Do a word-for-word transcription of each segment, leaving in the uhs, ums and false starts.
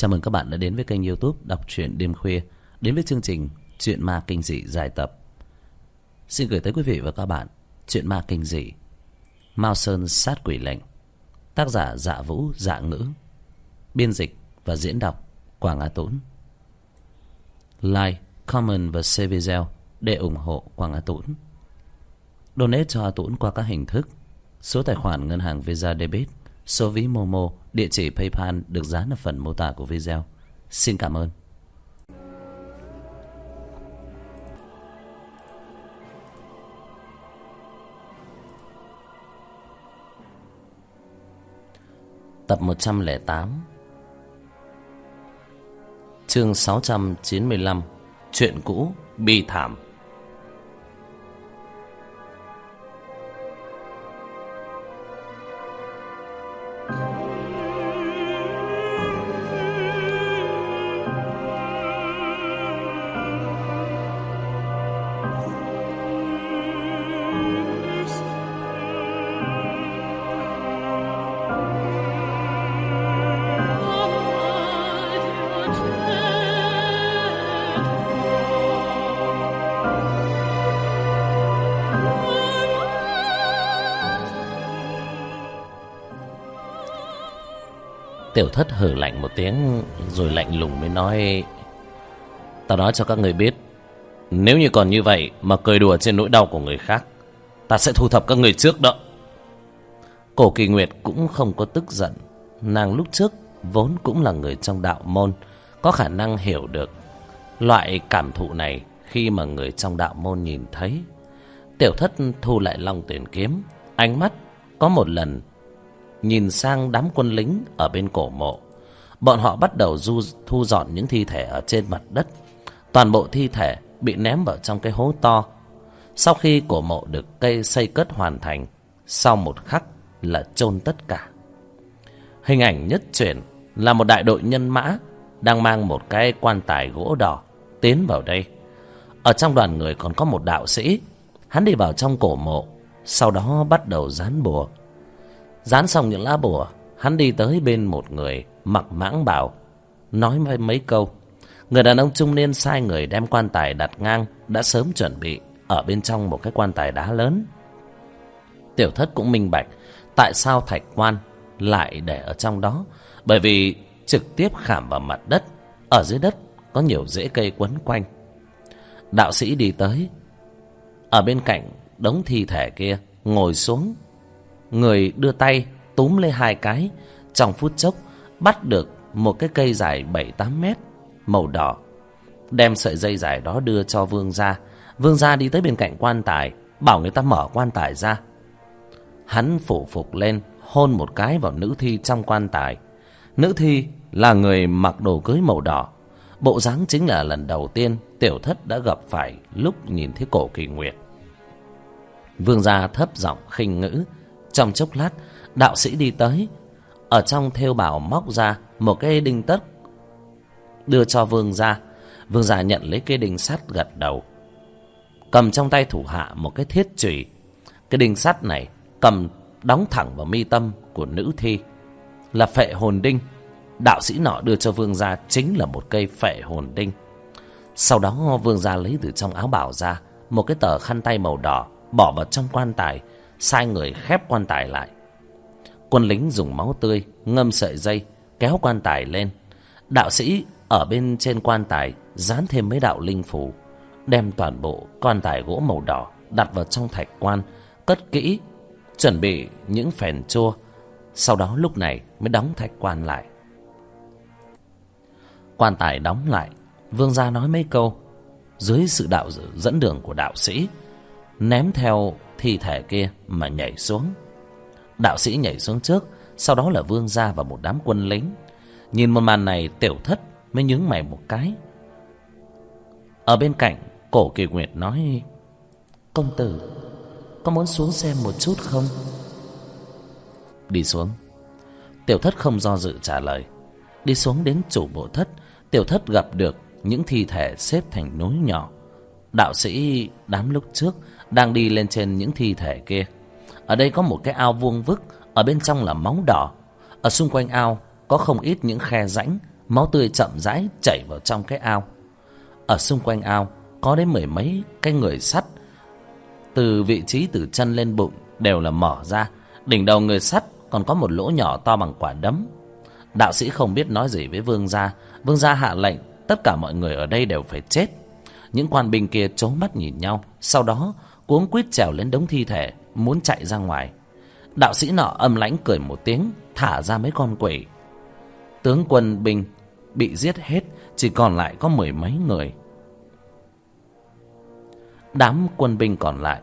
Chào mừng các bạn đã đến với kênh YouTube Đọc truyện đêm khuya, đến với chương trình Chuyện ma kinh dị dài tập. Xin gửi tới quý vị và các bạn Chuyện ma kinh dị Mao Sơn sát quỷ lệnh, tác giả Dạ Vũ Dạ Ngữ, biên dịch và diễn đọc Quảng Á Tũng. Like, comment và share video để ủng hộ Quảng Á Tũng. Donate cho A Tũng qua các hình thức: số tài khoản ngân hàng Visa Debit, số ví Momo, địa chỉ PayPal được dán ở phần mô tả của video. Xin cảm ơn. Tập một trăm lẻ tám, chương sáu trăm chín mươi lăm, chuyện cũ bi thảm. Tiểu Thất hừ lạnh một tiếng rồi lạnh lùng mới nói: "Tao nói cho các người biết, nếu như còn như vậy mà cười đùa trên nỗi đau của người khác, ta sẽ thu thập các người trước đó." Cổ Kỳ Nguyệt cũng không có tức giận. Nàng lúc trước vốn cũng là người trong đạo môn, có khả năng hiểu được loại cảm thụ này khi mà người trong đạo môn nhìn thấy. Tiểu Thất thu lại Long Tuyển kiếm, ánh mắt có một lần nhìn sang đám quân lính ở bên cổ mộ. Bọn họ bắt đầu du, thu dọn những thi thể ở trên mặt đất. Toàn bộ thi thể bị ném vào trong cái hố to. Sau khi cổ mộ được cây xây cất hoàn thành, sau một khắc là chôn tất cả. Hình ảnh nhất chuyển là một đại đội nhân mã đang mang một cái quan tài gỗ đỏ tiến vào đây. Ở trong đoàn người còn có một đạo sĩ. Hắn đi vào trong cổ mộ, sau đó bắt đầu dán bùa. Dán xong những lá bùa, hắn đi tới bên một người mặc mãng bào, nói mấy, mấy câu. Người đàn ông trung niên sai người đem quan tài đặt ngang, đã sớm chuẩn bị ở bên trong một cái quan tài đá lớn. Tiểu Thất cũng minh bạch tại sao thạch quan lại để ở trong đó, bởi vì trực tiếp khảm vào mặt đất. Ở dưới đất có nhiều rễ cây quấn quanh. Đạo sĩ đi tới, ở bên cạnh đống thi thể kia ngồi xuống. Người đưa tay túm lấy hai cái, trong phút chốc bắt được một cái cây dài bảy tám mét màu đỏ, đem sợi dây dài đó đưa cho Vương gia. Vương gia đi tới bên cạnh quan tài, bảo người ta mở quan tài ra. Hắn phủ phục lên, hôn một cái vào nữ thi trong quan tài. Nữ thi là người mặc đồ cưới màu đỏ, bộ dáng chính là lần đầu tiên Tiểu Thất đã gặp phải lúc nhìn thấy Cổ Kỳ Nguyệt. Vương gia thấp giọng khinh ngữ. Trong chốc lát, đạo sĩ đi tới, ở trong thêu bào móc ra một cái đinh tất đưa cho Vương gia. Vương gia nhận lấy cái đinh sắt, gật đầu, cầm trong tay thủ hạ một cái thiết chùy. Cái đinh sắt này cầm đóng thẳng vào mi tâm của nữ thi, là phệ hồn đinh. Đạo sĩ nọ đưa cho Vương gia chính là một cây phệ hồn đinh. Sau đó Vương gia lấy từ trong áo bào ra một cái tờ khăn tay màu đỏ, bỏ vào trong quan tài, sai người khép quan tài lại. Quân lính dùng máu tươi ngâm sợi dây kéo quan tài lên. Đạo sĩ ở bên trên quan tài dán thêm mấy đạo linh phù, đem toàn bộ quan tài gỗ màu đỏ đặt vào trong thạch quan, cất kỹ, chuẩn bị những phèn chua. Sau đó lúc này mới đóng thạch quan lại. Quan tài đóng lại, Vương gia nói mấy câu dưới sự đạo dẫn đường của đạo sĩ, ném theo thi thể kia mà nhảy xuống. Đạo sĩ nhảy xuống trước, sau đó là Vương gia và một đám quân lính. Nhìn một màn này, Tiểu Thất mới nhướng mày một cái. Ở bên cạnh, Cổ Kỳ Nguyệt nói: "Công tử, có muốn xuống xem một chút không?" "Đi xuống." Tiểu Thất không do dự trả lời. Đi xuống đến chủ bộ thất, Tiểu Thất gặp được những thi thể xếp thành núi nhỏ. Đạo sĩ đám lúc trước đang đi lên trên những thi thể kia. Ở đây có một cái ao vuông vức, ở bên trong là máu đỏ. Ở xung quanh ao có không ít những khe rãnh, máu tươi chậm rãi chảy vào trong cái ao. Ở xung quanh ao có đến mười mấy cái người sắt, từ vị trí từ chân lên bụng đều là mở ra. Đỉnh đầu người sắt còn có một lỗ nhỏ to bằng quả đấm. Đạo sĩ không biết nói gì với vương gia. Vương gia hạ lệnh tất cả mọi người ở đây đều phải chết. Những quan binh kia trố mắt nhìn nhau, sau đó cuống quýt trèo lên đống thi thể, muốn chạy ra ngoài. Đạo sĩ nọ âm lãnh cười một tiếng, thả ra mấy con quỷ. Tướng quân binh bị giết hết, chỉ còn lại có mười mấy người. Đám quân binh còn lại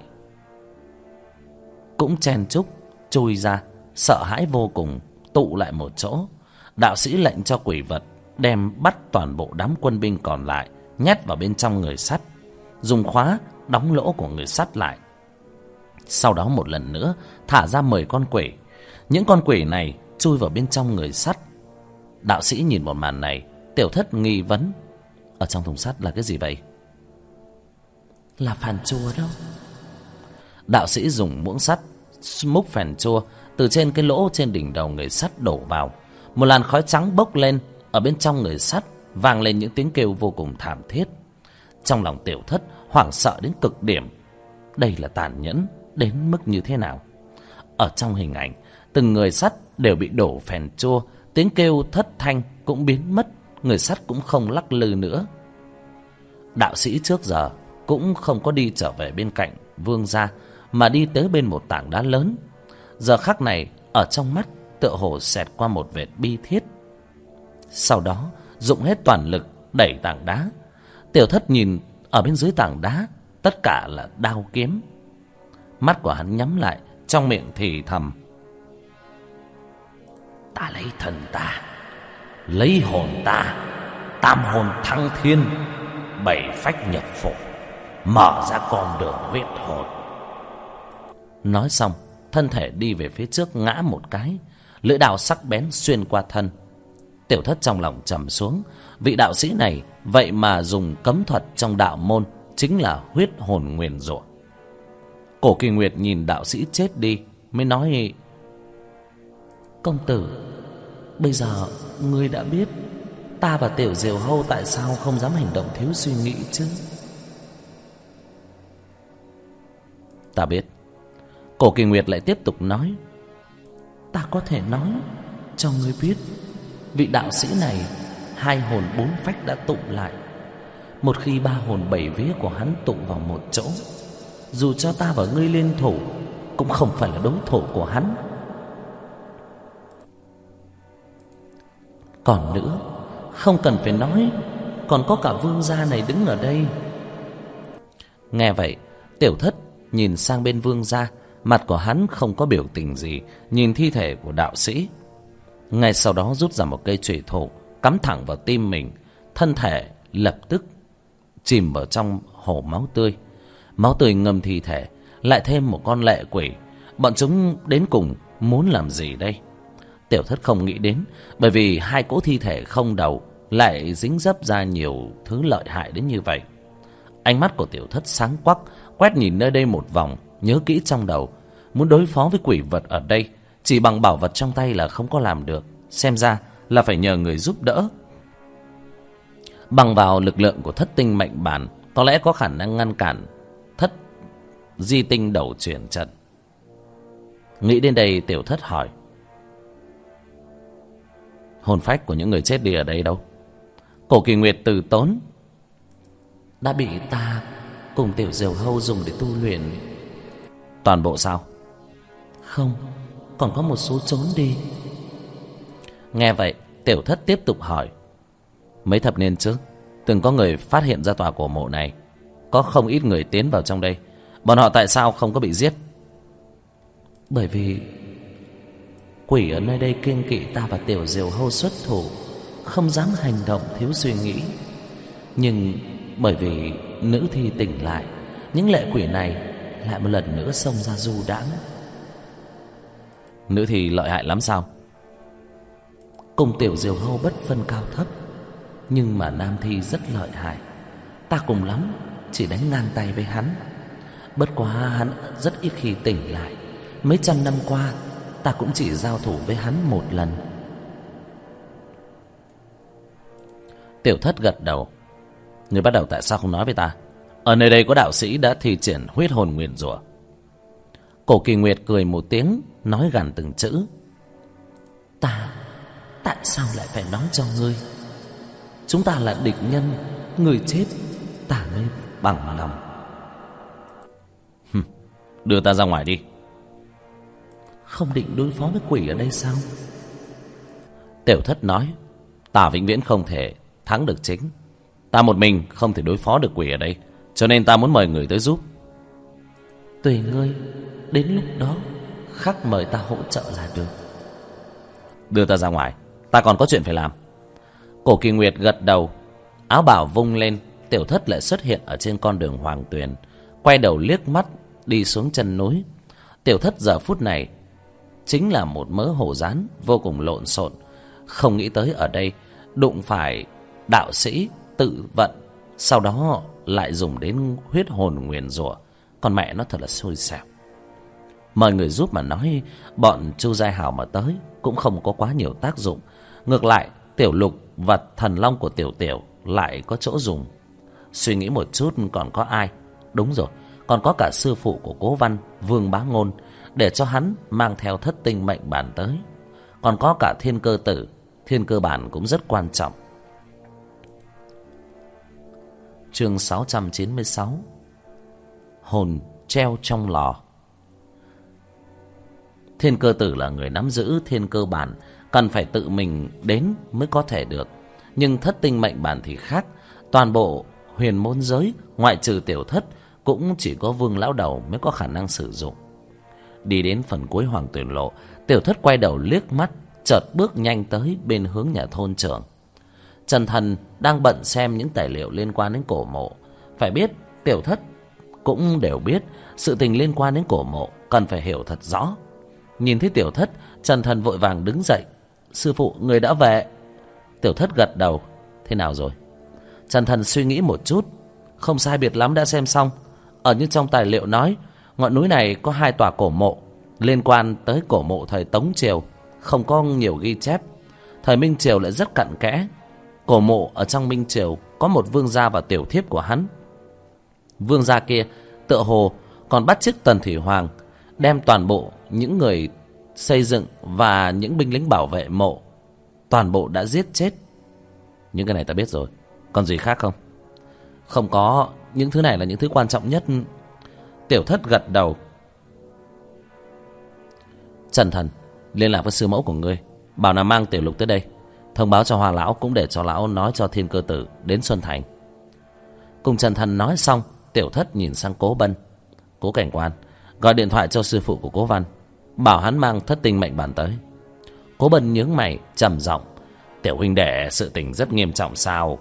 cũng chen chúc chui ra, sợ hãi vô cùng, tụ lại một chỗ. Đạo sĩ lệnh cho quỷ vật đem bắt toàn bộ đám quân binh còn lại, nhét vào bên trong người sắt, dùng khóa đóng lỗ của người sắt lại. Sau đó một lần nữa thả ra mười con quỷ. Những con quỷ này chui vào bên trong người sắt. Đạo sĩ nhìn một màn này, Tiểu Thất nghi vấn: ở trong thùng sắt là cái gì vậy? Là phèn chua đâu. Đạo sĩ dùng muỗng sắt múc phèn chua từ trên cái lỗ trên đỉnh đầu người sắt đổ vào. Một làn khói trắng bốc lên. Ở bên trong người sắt vang lên những tiếng kêu vô cùng thảm thiết. Trong lòng Tiểu Thất hoảng sợ đến cực điểm. Đây là tàn nhẫn đến mức như thế nào? Ở trong hình ảnh, từng người sắt đều bị đổ phèn chua, tiếng kêu thất thanh cũng biến mất, người sắt cũng không lắc lư nữa. Đạo sĩ trước giờ cũng không có đi trở về bên cạnh vương gia, mà đi tới bên một tảng đá lớn. Giờ khắc này, ở trong mắt tựa hồ xẹt qua một vệt bi thiết. Sau đó dụng hết toàn lực đẩy tảng đá. Tiểu Thất nhìn ở bên dưới tảng đá, tất cả là đao kiếm. Mắt của hắn nhắm lại, trong miệng thì thầm: ta lấy thần ta, lấy hồn ta, tam hồn thăng thiên, bảy phách nhập phổ, mở ra con đường huyết hồn. Nói xong, thân thể đi về phía trước ngã một cái, lưỡi đao sắc bén xuyên qua thân. Tiểu Thất trong lòng trầm xuống, vị đạo sĩ này vậy mà dùng cấm thuật trong đạo môn, chính là huyết hồn nguyền rủa. Cổ Kỳ Nguyệt nhìn đạo sĩ chết đi, mới nói: công tử, bây giờ ngươi đã biết ta và Tiểu Diều Hâu tại sao không dám hành động thiếu suy nghĩ chứ? Ta biết. Cổ Kỳ Nguyệt lại tiếp tục nói: ta có thể nói cho ngươi biết, vị đạo sĩ này hai hồn bốn phách đã tụ lại. Một khi ba hồn bảy vía của hắn tụ vào một chỗ, dù cho ta và ngươi liên thủ cũng không phải là đối thủ của hắn. Còn nữa, không cần phải nói, còn có cả vương gia này đứng ở đây. Nghe vậy, Tiểu Thất nhìn sang bên vương gia, mặt của hắn không có biểu tình gì, nhìn thi thể của đạo sĩ. Ngay sau đó rút ra một cây chùy thủ, cắm thẳng vào tim mình. Thân thể lập tức chìm vào trong hồ máu tươi. Máu tươi ngâm thi thể, lại thêm một con lệ quỷ. Bọn chúng đến cùng muốn làm gì đây? Tiểu Thất không nghĩ đến, bởi vì hai cỗ thi thể không đầu lại dính dấp ra nhiều thứ lợi hại đến như vậy. Ánh mắt của Tiểu Thất sáng quắc, quét nhìn nơi đây một vòng, nhớ kỹ trong đầu. Muốn đối phó với quỷ vật ở đây, chỉ bằng bảo vật trong tay là không có làm được. Xem ra là phải nhờ người giúp đỡ. Bằng vào lực lượng của thất tinh mệnh bản, có lẽ có khả năng ngăn cản thất di tinh đầu chuyển trận. Nghĩ đến đây, Tiểu Thất hỏi: hồn phách của những người chết đi ở đây đâu? Cổ Kỳ Nguyệt từ tốn: đã bị ta cùng Tiểu Diều Hâu dùng để tu luyện. Toàn bộ sao? Không, còn có một số trốn đi. Nghe vậy, Tiểu Thất tiếp tục hỏi: mấy thập niên trước từng có người phát hiện ra tòa cổ mộ này, có không ít người tiến vào trong đây, bọn họ tại sao không có bị giết? Bởi vì quỷ ở nơi đây kiêng kỵ ta và Tiểu Diều Hâu xuất thủ, không dám hành động thiếu suy nghĩ. Nhưng bởi vì nữ thi tỉnh lại, những lệ quỷ này lại một lần nữa xông ra du đãng. Nữ thi lợi hại lắm sao? Cùng Tiểu Diều Hâu bất phân cao thấp, nhưng mà nam thi rất lợi hại. Ta cùng lắm chỉ đánh ngang tay với hắn. Bất quá hắn rất ít khi tỉnh lại. Mấy trăm năm qua ta cũng chỉ giao thủ với hắn một lần. Tiểu Thất gật đầu. Người bắt đầu tại sao không nói với ta? Ở nơi đây có đạo sĩ đã thi triển huyết hồn nguyền rủa. Cổ Kỳ Nguyệt cười một tiếng, nói gằn từng chữ. Ta tại sao lại phải nói cho ngươi? Chúng ta là địch nhân, người chết ta mới bằng lòng. Hừm, đưa ta ra ngoài đi. Không định đối phó với quỷ ở đây sao? Tiểu Thất nói. Ta vĩnh viễn không thể thắng được chính. Ta một mình không thể đối phó được quỷ ở đây, cho nên ta muốn mời người tới giúp. Tùy ngươi, đến lúc đó khắc mời ta hỗ trợ là được. Đưa ta ra ngoài, ta còn có chuyện phải làm. Cổ Kỳ Nguyệt gật đầu. Áo bào vung lên, Tiểu Thất lại xuất hiện ở trên con đường Hoàng Tuyền, quay đầu liếc mắt đi xuống chân núi. Tiểu Thất giờ phút này chính là một mớ hổ rán vô cùng lộn xộn. Không nghĩ tới ở đây đụng phải đạo sĩ tự vận, sau đó lại dùng đến huyết hồn nguyền rủa. Con mẹ nó thật là xui xẻo. Mời người giúp mà nói, bọn Chu Giai Hảo mà tới cũng không có quá nhiều tác dụng. Ngược lại Tiểu Lục và thần long của Tiểu Tiểu lại có chỗ dùng. Suy nghĩ một chút còn có ai? Đúng rồi, còn có cả sư phụ của Cố Văn, Vương Bá Ngôn, để cho hắn mang theo thất tinh mệnh bản tới. Còn có cả Thiên Cơ Tử. Thiên Cơ Bản cũng rất quan trọng. Chương sáu trăm chín mươi sáu. Hồn treo trong lò. Thiên Cơ Tử là người nắm giữ Thiên Cơ Bản, cần phải tự mình đến mới có thể được. Nhưng thất tinh mệnh bản thì khác. Toàn bộ huyền môn giới, ngoại trừ Tiểu Thất, cũng chỉ có Vương Lão Đầu mới có khả năng sử dụng. Đi đến phần cuối Hoàng Tuyền Lộ, Tiểu Thất quay đầu liếc mắt, chợt bước nhanh tới bên hướng nhà thôn trưởng. Trần Thần đang bận xem những tài liệu liên quan đến cổ mộ. Phải biết Tiểu Thất cũng đều biết sự tình liên quan đến cổ mộ cần phải hiểu thật rõ. Nhìn thấy Tiểu Thất, Trần Thần vội vàng đứng dậy. Sư phụ, người đã về. Tiểu Thất gật đầu. Thế nào rồi? Trần Thần suy nghĩ một chút. Không sai biệt lắm, đã xem xong. Ở như trong tài liệu nói, ngọn núi này có hai tòa cổ mộ liên quan tới cổ mộ thời Tống Triều, không có nhiều ghi chép. Thời Minh Triều lại rất cặn kẽ. Cổ mộ ở trong Minh Triều có một vương gia và tiểu thiếp của hắn. Vương gia kia tựa hồ còn bắt chước Tần Thủy Hoàng, đem toàn bộ những người xây dựng và những binh lính bảo vệ mộ toàn bộ đã giết chết. Những cái này ta biết rồi. Còn gì khác không? Không có. Những thứ này là những thứ quan trọng nhất. Tiểu Thất gật đầu. Trần Thần, liên lạc với sư mẫu của ngươi, bảo là mang Tiểu Lục tới đây. Thông báo cho Hoàng Lão, cũng để cho Lão nói cho Thiên Cơ Tử đến Xuân Thành. Cùng Trần Thần nói xong, Tiểu Thất nhìn sang Cố Bân. Cố cảnh quan, gọi điện thoại cho sư phụ của Cố Văn, bảo hắn mang thất tinh mệnh bản tới. Cố Bân nhướng mày trầm giọng. Tiểu huynh đệ, sự tình rất nghiêm trọng sao?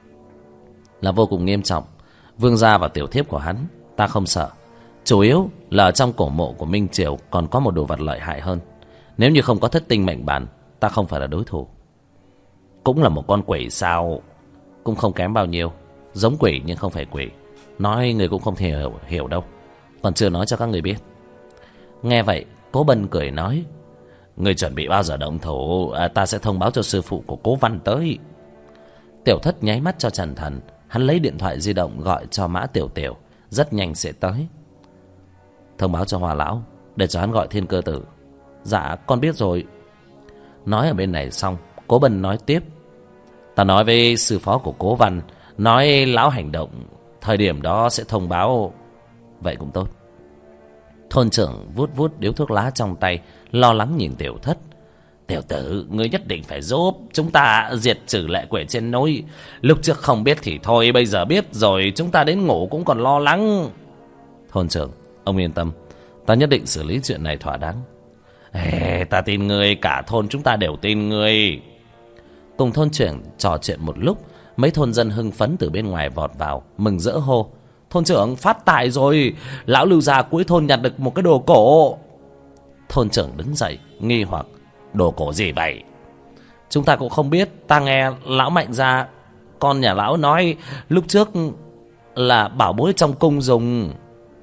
Là vô cùng nghiêm trọng. Vương gia và tiểu thiếp của hắn ta không sợ. Chủ yếu là trong cổ mộ của Minh Triều còn có một đồ vật lợi hại hơn. Nếu như không có thất tinh mệnh bản, ta không phải là đối thủ. Cũng là một con quỷ sao? Cũng không kém bao nhiêu. Giống quỷ nhưng không phải quỷ. Nói người cũng không thể hiểu, hiểu đâu. Còn chưa nói cho các người biết. Nghe vậy, Cố Bân cười nói. Người chuẩn bị bao giờ động thủ, à, ta sẽ thông báo cho sư phụ của Cố Văn tới. Tiểu Thất nháy mắt cho Trần Thần. Hắn lấy điện thoại di động gọi cho Mã Tiểu Tiểu, rất nhanh sẽ tới. Thông báo cho Hòa Lão, để cho hắn gọi Thiên Cơ Tử. Dạ, con biết rồi. Nói ở bên này xong, Cố Bân nói tiếp. Ta nói với sư phó của Cố Văn, nói lão hành động thời điểm đó sẽ thông báo. Vậy cũng tốt. Thôn trưởng vuốt vuốt điếu thuốc lá trong tay, lo lắng nhìn Tiểu Thất. Tiểu tử, ngươi nhất định phải giúp chúng ta diệt trừ lệ quỷ trên núi. Lúc trước không biết thì thôi, bây giờ biết rồi, chúng ta đến ngủ cũng còn lo lắng. Thôn trưởng, ông yên tâm, ta nhất định xử lý chuyện này thỏa đáng. Ê, ta tin ngươi, cả thôn chúng ta đều tin ngươi. Cùng thôn trưởng trò chuyện một lúc, mấy thôn dân hưng phấn từ bên ngoài vọt vào, mừng rỡ hô. Thôn trưởng, phát tài rồi, lão Lưu gia cuối thôn nhặt được một cái đồ cổ. Thôn trưởng đứng dậy, nghi hoặc. Đồ cổ gì vậy? Chúng ta cũng không biết, ta nghe lão Mạnh gia, con nhà lão nói lúc trước là bảo bối trong cung dùng.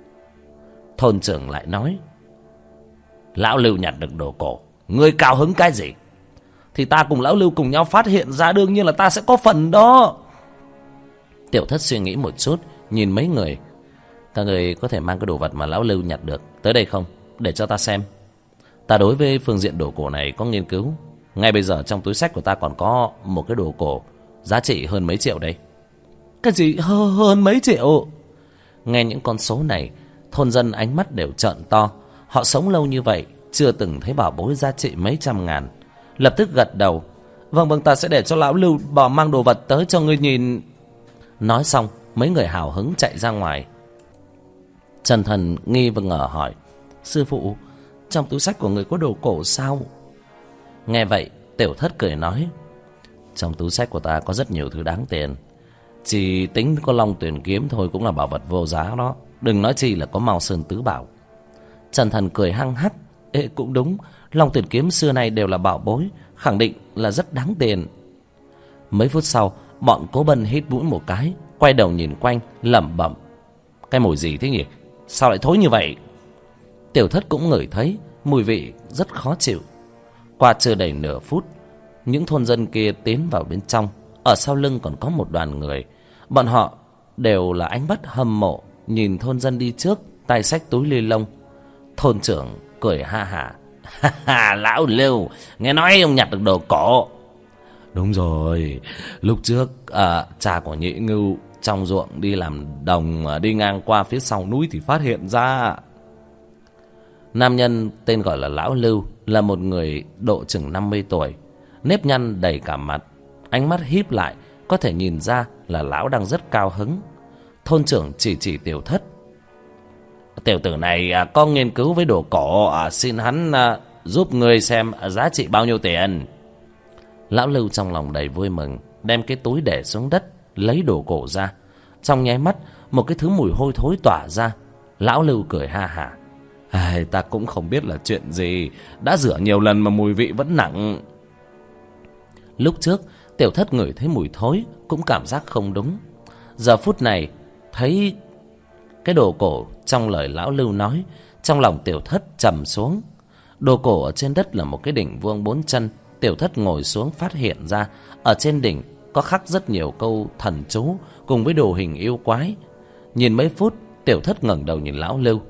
Thôn trưởng lại nói. Lão Lưu nhặt được đồ cổ, ngươi cao hứng cái gì? thì ta cùng lão Lưu cùng nhau phát hiện ra, đương nhiên là ta sẽ có phần đó. Tiểu Thất suy nghĩ một chút, nhìn mấy người. Các người có thể mang cái đồ vật mà lão Lưu nhặt được tới đây không, để cho ta xem. Ta đối với phương diện đồ cổ này có nghiên cứu. Ngay bây giờ trong túi xách của ta còn có một cái đồ cổ giá trị hơn mấy triệu đây. Cái gì hơn, hơn mấy triệu? Nghe những con số này, thôn dân ánh mắt đều trợn to. Họ sống lâu như vậy, chưa từng thấy bảo bối giá trị mấy trăm ngàn. Lập tức gật đầu. Vâng vâng, ta sẽ để cho lão Lưu bỏ mang đồ vật tới cho ngươi nhìn. Nói xong, mấy người hào hứng chạy ra ngoài. Trần Thần nghi và ngờ hỏi: Sư phụ, trong túi xách của người có đồ cổ sao? Nghe vậy, Tiểu Thất cười nói: Trong túi xách của ta có rất nhiều thứ đáng tiền. Chỉ tính có Long Tuyển kiếm thôi cũng là bảo vật vô giá đó, đừng nói chi là có Mao Sơn Tứ Bảo. Trần Thần cười hăng hắc: Ê, cũng đúng, Long Tuyển kiếm xưa nay đều là bảo bối, khẳng định là rất đáng tiền. Mấy phút sau, bọn Cố Bân hít mũi một cái, quay đầu nhìn quanh, lẩm bẩm: Cái mùi gì thế nhỉ? Sao lại thối như vậy? Tiểu Thất cũng ngửi thấy mùi vị rất khó chịu. Qua chưa đầy nửa phút, những thôn dân kia tiến vào bên trong. Ở sau lưng còn có một đoàn người. Bọn họ đều là ánh mắt hâm mộ nhìn thôn dân đi trước, tay xách túi ni lông. Thôn trưởng cười ha hả: Ha, lão Lưu, nghe nói ông nhặt được đồ cổ. Đúng rồi, lúc trước à, cha của Nhị Ngưu trong ruộng đi làm đồng, đi ngang qua phía sau núi thì phát hiện ra. Nam nhân tên gọi là lão Lưu là một người độ chừng năm mươi tuổi, nếp nhăn đầy cả mặt, ánh mắt híp lại, có thể nhìn ra là lão đang rất cao hứng. Thôn trưởng chỉ chỉ Tiểu Thất: Tiểu tử này à, có nghiên cứu với đồ cổ, à, xin hắn à, giúp người xem à, giá trị bao nhiêu tiền. Lão Lưu trong lòng đầy vui mừng, đem cái túi để xuống đất, lấy đồ cổ ra. Trong nháy mắt, một cái thứ mùi hôi thối tỏa ra. Lão Lưu cười ha hả: Ai, ta cũng không biết là chuyện gì, đã rửa nhiều lần mà mùi vị vẫn nặng. Lúc trước Tiểu Thất ngửi thấy mùi thối cũng cảm giác không đúng. Giờ phút này thấy cái đồ cổ trong lời lão Lưu nói, trong lòng Tiểu Thất trầm xuống. Đồ cổ ở trên đất là một cái đỉnh vuông bốn chân. Tiểu Thất ngồi xuống phát hiện ra ở trên đỉnh có khắc rất nhiều câu thần chú cùng với đồ hình yêu quái. Nhìn mấy phút, Tiểu Thất ngẩng đầu nhìn lão Lưu: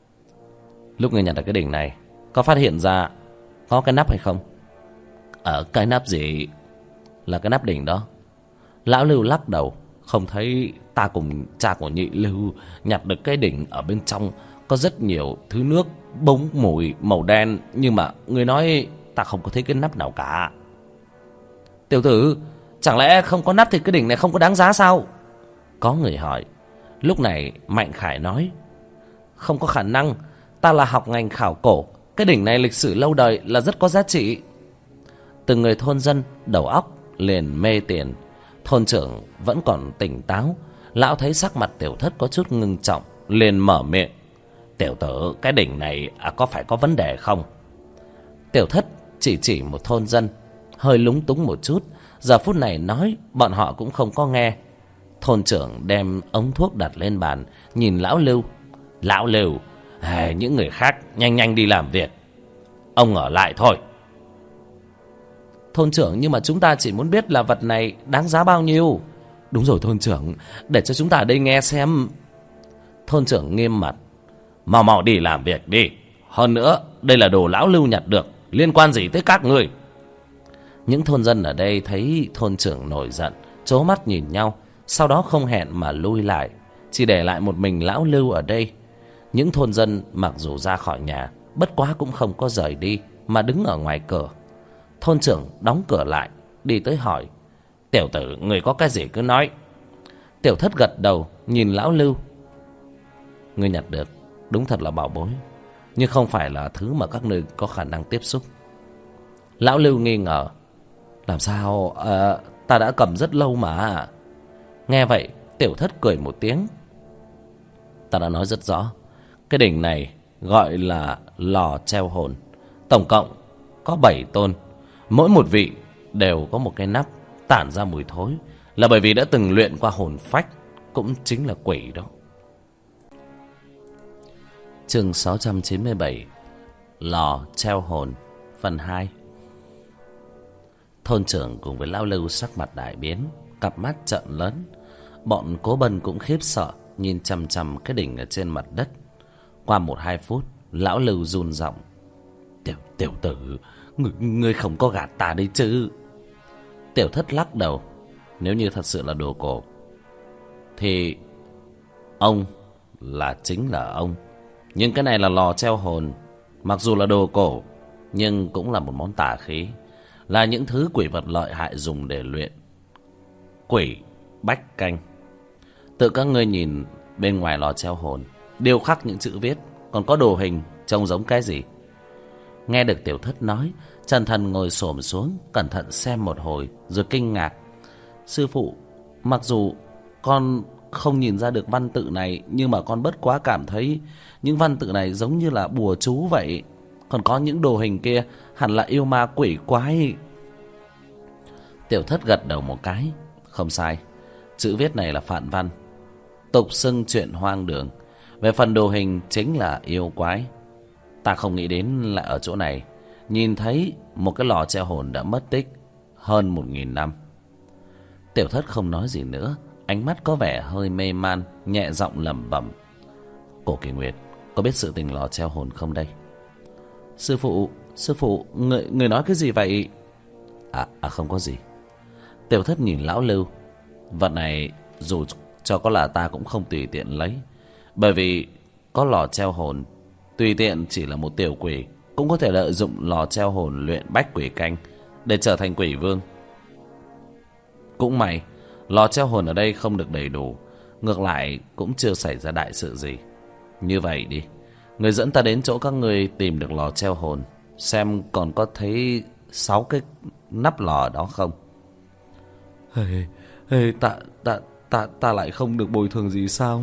Lúc người nhặt được cái đỉnh này, có phát hiện ra có cái nắp hay không? Ở cái nắp gì? Là cái nắp đỉnh đó. Lão Lưu lắc đầu: Không thấy, ta cùng cha của Nhị Lưu nhặt được cái đỉnh, ở bên trong có rất nhiều thứ nước bống mùi màu đen, nhưng mà người nói ta không có thấy cái nắp nào cả. Tiểu tử, chẳng lẽ không có nắp thì cái đỉnh này không có đáng giá sao? Có người hỏi. Lúc này Mạnh Khải nói: Không có khả năng, ta là học ngành khảo cổ, cái đỉnh này lịch sử lâu đời là rất có giá trị. Từng người thôn dân đầu óc liền mê tiền. Thôn trưởng vẫn còn tỉnh táo. Lão thấy sắc mặt Tiểu Thất có chút ngưng trọng, liền mở miệng: Tiểu tử, cái đỉnh này à, có phải có vấn đề không? Tiểu Thất chỉ chỉ một thôn dân, hơi lúng túng một chút. Giờ phút này nói bọn họ cũng không có nghe. Thôn trưởng đem ống thuốc đặt lên bàn, nhìn lão Lưu: Lão Lưu, à, những người khác nhanh nhanh đi làm việc, ông ở lại thôi. Thôn trưởng, nhưng mà chúng ta chỉ muốn biết là vật này đáng giá bao nhiêu. Đúng rồi thôn trưởng, để cho chúng ta ở đây nghe xem. Thôn trưởng nghiêm mặt: Mau mau đi làm việc đi. Hơn nữa, đây là đồ lão Lưu nhặt được, liên quan gì tới các người? Những thôn dân ở đây thấy thôn trưởng nổi giận, trố mắt nhìn nhau, sau đó không hẹn mà lui lại, chỉ để lại một mình lão Lưu ở đây. Những thôn dân mặc dù ra khỏi nhà, bất quá cũng không có rời đi, mà đứng ở ngoài cửa. Thôn trưởng đóng cửa lại, đi tới hỏi: Tiểu tử, người có cái gì cứ nói. Tiểu Thất gật đầu, nhìn lão Lưu: Người nhặt được đúng thật là bảo bối, nhưng không phải là thứ mà các nơi có khả năng tiếp xúc. Lão Lưu nghi ngờ: Làm sao? À, ta đã cầm rất lâu mà. Nghe vậy, Tiểu Thất cười một tiếng: Ta đã nói rất rõ, cái đỉnh này gọi là lò treo hồn. Tổng cộng có bảy tôn, mỗi một vị đều có một cái nắp tản ra mùi thối, là bởi vì đã từng luyện qua hồn phách, cũng chính là quỷ đó. Chương sáu trăm chín mươi bảy: Lò treo hồn, phần hai. Thôn trưởng cùng với lão Lưu sắc mặt đại biến, cặp mắt trợn lớn. Bọn Cố Bân cũng khiếp sợ, nhìn chằm chằm cái đỉnh ở trên mặt đất. Qua một hai phút, lão Lưu run giọng: Tiểu tiểu tử, người, người không có gạt ta đấy chứ? Tiểu Thất lắc đầu: Nếu như thật sự là đồ cổ thì ông là chính là ông. Nhưng cái này là lò treo hồn. Mặc dù là đồ cổ, nhưng cũng là một món tà khí, là những thứ quỷ vật lợi hại dùng để luyện. Quỷ bách canh. Tự các ngươi nhìn bên ngoài lò treo hồn, điêu khắc những chữ viết, còn có đồ hình, trông giống cái gì? Nghe được Tiểu Thất nói, Trần Thần ngồi xổm xuống, cẩn thận xem một hồi, rồi kinh ngạc: Sư phụ, mặc dù con không nhìn ra được văn tự này, nhưng mà con bất quá cảm thấy những văn tự này giống như là bùa chú vậy. Còn có những đồ hình kia hẳn là yêu ma quỷ quái. Tiểu Thất gật đầu một cái: Không sai, chữ viết này là phản văn, tục xưng chuyện hoang đường. Về phần đồ hình chính là yêu quái. Ta không nghĩ đến là ở chỗ này nhìn thấy một cái lò treo hồn đã mất tích hơn một nghìn năm. Tiểu Thất không nói gì nữa, ánh mắt có vẻ hơi mê man, nhẹ giọng lẩm bẩm: Cổ Kỳ Nguyệt, có biết sự tình lò treo hồn không đây? Sư phụ, sư phụ, người, người nói cái gì vậy? À, à không có gì. Tiểu Thất nhìn lão Lưu: Vật này dù cho có là ta cũng không tùy tiện lấy. Bởi vì có lò treo hồn, tùy tiện chỉ là một tiểu quỷ cũng có thể lợi dụng lò treo hồn luyện bách quỷ canh để trở thành quỷ vương. Cũng may lò treo hồn ở đây không được đầy đủ, ngược lại cũng chưa xảy ra đại sự gì. Như vậy đi, người dẫn ta đến chỗ các người tìm được lò treo hồn, xem còn có thấy sáu cái nắp lò đó không. Hey, hey, ta, ta, ta, ta lại không được bồi thường gì sao?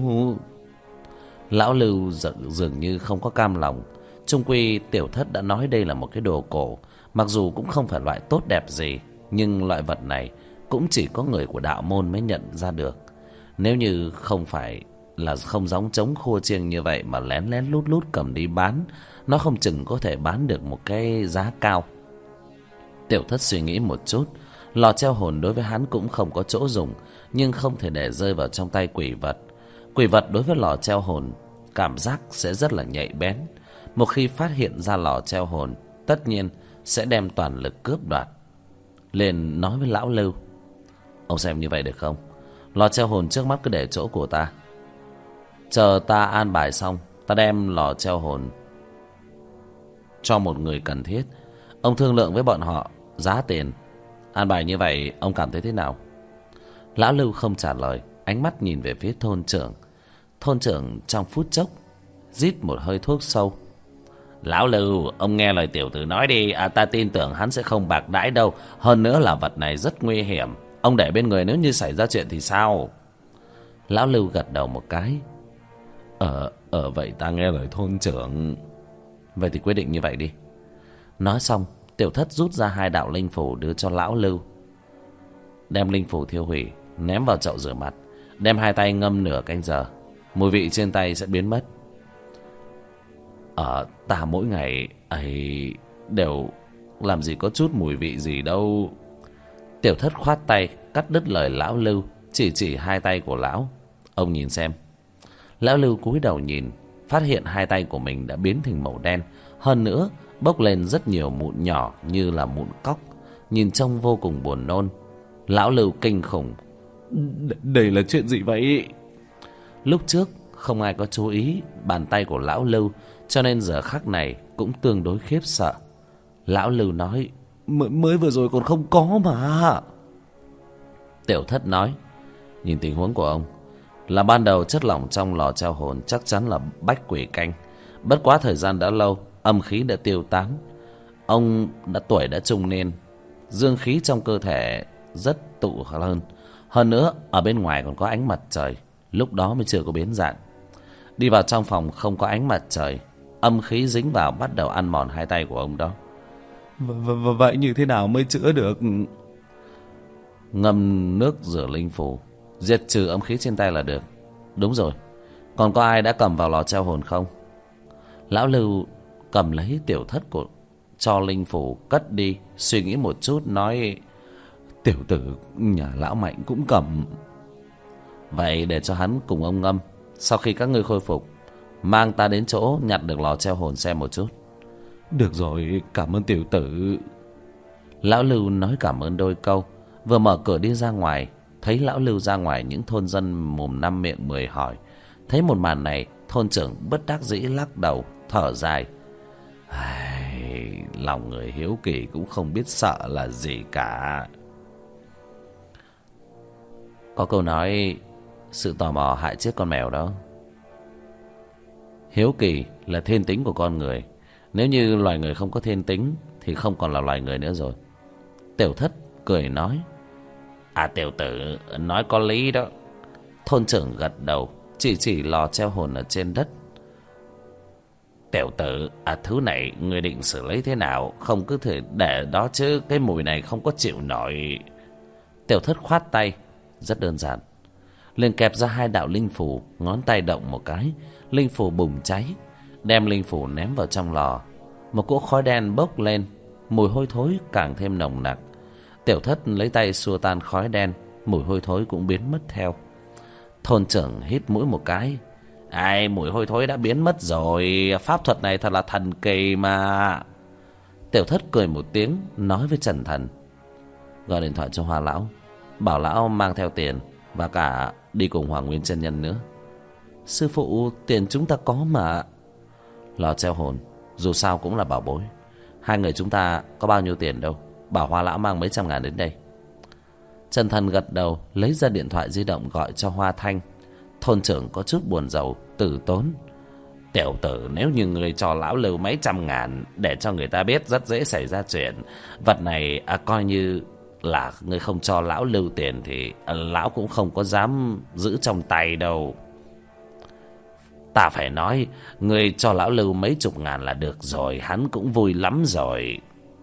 Lão Lưu dường, dường như không có cam lòng. Chung quy Tiểu Thất đã nói đây là một cái đồ cổ, mặc dù cũng không phải loại tốt đẹp gì, nhưng loại vật này cũng chỉ có người của đạo môn mới nhận ra được. Nếu như không phải là không giống trống khua chiêng như vậy mà lén lén lút lút cầm đi bán, nó không chừng có thể bán được một cái giá cao. Tiểu Thất suy nghĩ một chút, lò treo hồn đối với hắn cũng không có chỗ dùng, nhưng không thể để rơi vào trong tay quỷ vật. Quỷ vật đối với lò treo hồn cảm giác sẽ rất là nhạy bén. Một khi phát hiện ra lò treo hồn, tất nhiên sẽ đem toàn lực cướp đoạt. Liền nói với lão Lưu: Ông xem như vậy được không? Lò treo hồn trước mắt cứ để chỗ của ta. Chờ ta an bài xong, ta đem lò treo hồn cho một người cần thiết. Ông thương lượng với bọn họ giá tiền. An bài như vậy ông cảm thấy thế nào? Lão Lưu không trả lời, ánh mắt nhìn về phía thôn trưởng. Thôn trưởng trong phút chốc rít một hơi thuốc sâu. Lão Lưu, ông nghe lời tiểu tử nói đi, à, ta tin tưởng hắn sẽ không bạc đãi đâu. Hơn nữa là vật này rất nguy hiểm, ông để bên người nếu như xảy ra chuyện thì sao? Lão Lưu gật đầu một cái. Ờ, ờ vậy ta nghe lời thôn trưởng. Vậy thì quyết định như vậy đi. Nói xong, Tiểu Thất rút ra hai đạo linh phủ đưa cho lão Lưu. Đem linh phủ thiêu hủy, ném vào chậu rửa mặt, đem hai tay ngâm nửa canh giờ, mùi vị trên tay sẽ biến mất. Ở ta mỗi ngày ấy đều làm gì có chút mùi vị gì đâu. Tiểu Thất khoát tay cắt đứt lời lão Lưu, chỉ chỉ hai tay của lão. Ông nhìn xem. Lão Lưu cúi đầu nhìn, phát hiện hai tay của mình đã biến thành màu đen, hơn nữa bốc lên rất nhiều mụn nhỏ như là mụn cóc, nhìn trông vô cùng buồn nôn. Lão Lưu kinh khủng. D đây là chuyện gì vậy? Lúc trước không ai có chú ý bàn tay của lão Lưu, cho nên giờ khắc này cũng tương đối khiếp sợ. Lão Lưu nói: mới, mới vừa rồi còn không có mà. Tiểu Thất nói: nhìn tình huống của ông, là ban đầu chất lỏng trong lò treo hồn chắc chắn là bách quỷ canh. Bất quá thời gian đã lâu, âm khí đã tiêu tán. Ông đã tuổi đã trung niên, dương khí trong cơ thể rất tụ hơn. Hơn nữa ở bên ngoài còn có ánh mặt trời, lúc đó mới chưa có biến dạng. Đi vào trong phòng không có ánh mặt trời, âm khí dính vào bắt đầu ăn mòn hai tay của ông đó. Và vậy như thế nào mới chữa được? Ngâm nước rửa linh phù, diệt trừ âm khí trên tay là được. Đúng rồi, còn có ai đã cầm vào lò treo hồn không? Lão Lưu cầm lấy Tiểu Thất của cho linh phủ cất đi, suy nghĩ một chút nói: Tiểu tử nhà lão Mạnh cũng cầm. Vậy để cho hắn cùng ông Ngâm, sau khi các ngươi khôi phục, mang ta đến chỗ nhặt được lò treo hồn xem một chút. Được rồi, cảm ơn tiểu tử. Lão Lưu nói cảm ơn đôi câu, vừa mở cửa đi ra ngoài. Thấy lão Lưu ra ngoài, những thôn dân mồm năm miệng mười hỏi. Thấy một màn này, thôn trưởng bất đắc dĩ lắc đầu, thở dài. Ai, lòng người hiếu kỳ cũng không biết sợ là gì cả. Có câu nói, sự tò mò hại chết con mèo đó. Hiếu kỳ là thiên tính của con người. Nếu như loài người không có thiên tính thì không còn là loài người nữa rồi. Tiểu Thất cười nói. À, tiểu tử nói có lý đó. Thôn trưởng gật đầu, chỉ chỉ lò treo hồn ở trên đất. Tiểu tử, à, thứ này người định xử lý thế nào? Không cứ thể để đó chứ, cái mùi này không có chịu nổi. Tiểu Thất khoát tay. Rất đơn giản. Liền kẹp ra hai đạo linh phù, ngón tay động một cái, linh phù bùng cháy, đem linh phù ném vào trong lò. Một cỗ khói đen bốc lên, mùi hôi thối càng thêm nồng nặc. Tiểu Thất lấy tay xua tan khói đen, mùi hôi thối cũng biến mất theo. Thôn trưởng hít mũi một cái. Ai, mùi hôi thối đã biến mất rồi, pháp thuật này thật là thần kỳ mà. Tiểu Thất cười một tiếng, nói với Trần Thần. Gọi điện thoại cho Hoa lão, bảo lão mang theo tiền và cả đi cùng Hoàng Nguyên chân nhân nữa. Sư phụ, tiền chúng ta có mà. Lò treo hồn dù sao cũng là bảo bối. Hai người chúng ta có bao nhiêu tiền đâu, bảo Hoa lão mang mấy trăm ngàn đến đây. Trần Thần gật đầu, lấy ra điện thoại di động gọi cho Hoa Thanh. Thôn trưởng có chút buồn rầu, từ tốn. Tiểu tử, nếu như người cho lão Lưu mấy trăm ngàn để cho người ta biết, rất dễ xảy ra chuyện. Vật này à, coi như là người không cho lão Lưu tiền thì à, lão cũng không có dám giữ trong tay đâu. Ta phải nói, người cho lão Lưu mấy chục ngàn là được rồi, hắn cũng vui lắm rồi.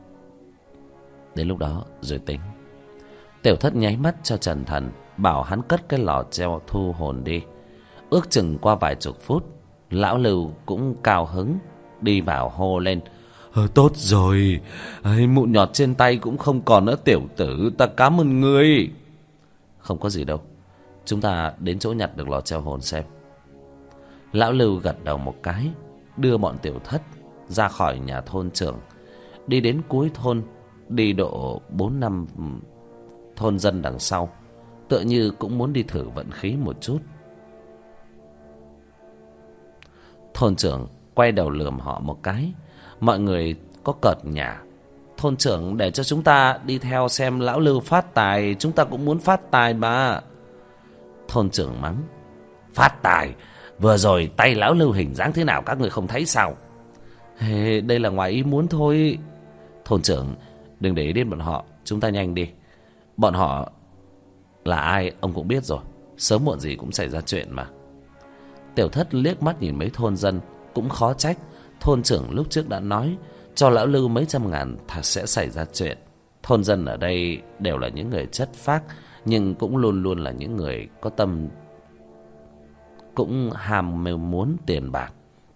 Đến lúc đó rồi tính. Tiểu Thất nháy mắt cho Trần Thần, bảo hắn cất cái lò treo thu hồn đi. Ước chừng qua vài chục phút, lão Lưu cũng cao hứng đi vào hô lên. Ờ, tốt rồi, ấy, mụn nhọt trên tay cũng không còn nữa tiểu tử, ta cảm ơn ngươi. Không có gì đâu, chúng ta đến chỗ nhặt được lò treo hồn xem. Lão Lưu gật đầu một cái, đưa bọn Tiểu Thất ra khỏi nhà thôn trưởng, đi đến cuối thôn, đi độ bốn năm thôn dân đằng sau, tựa như cũng muốn đi thử vận khí một chút. Thôn trưởng quay đầu lườm họ một cái. Mọi người có cợt nhả. Thôn trưởng để cho chúng ta đi theo xem lão Lưu phát tài, chúng ta cũng muốn phát tài mà. Thôn trưởng mắng. Phát tài? Vừa rồi tay lão Lưu hình dáng thế nào các người không thấy sao? Hey, đây là ngoài ý muốn thôi. Thôn trưởng đừng để ý đến bọn họ, chúng ta nhanh đi. Bọn họ là ai ông cũng biết rồi, sớm muộn gì cũng xảy ra chuyện mà. Tiểu Thất liếc mắt nhìn mấy thôn dân, cũng khó trách. Thôn trưởng lúc trước đã nói cho lão Lưu mấy trăm ngàn thật sẽ xảy ra chuyện. Thôn dân ở đây đều là những người chất phác, nhưng cũng luôn luôn là những người có tâm, cũng ham muốn tiền bạc,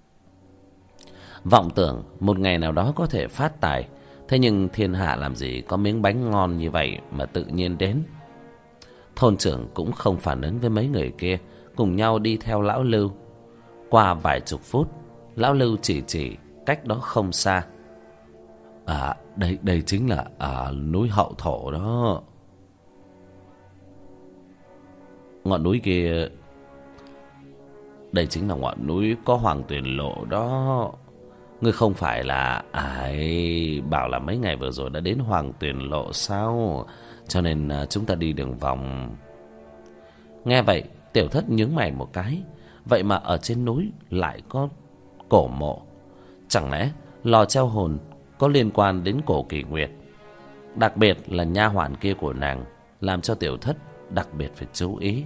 vọng tưởng một ngày nào đó có thể phát tài. Thế nhưng thiên hạ làm gì có miếng bánh ngon như vậy mà tự nhiên đến. Thôn trưởng cũng không phản ứng với mấy người kia, cùng nhau đi theo lão Lưu. Qua vài chục phút, lão Lưu chỉ chỉ cách đó không xa. À, đây đây chính là à, núi Hậu Thổ đó. Ngọn núi kia, đây chính là ngọn núi có Hoàng Tuyền Lộ đó. Ngươi không phải là ai bảo là mấy ngày vừa rồi đã đến Hoàng Tuyền Lộ sao? Cho nên chúng ta đi đường vòng. Nghe vậy, Tiểu Thất nhướng mày một cái. Vậy mà ở trên núi lại có cổ mộ. Chẳng lẽ lò treo hồn có liên quan đến cổ Kỳ Nguyệt? Đặc biệt là nha hoàn kia của nàng, làm cho Tiểu Thất đặc biệt phải chú ý.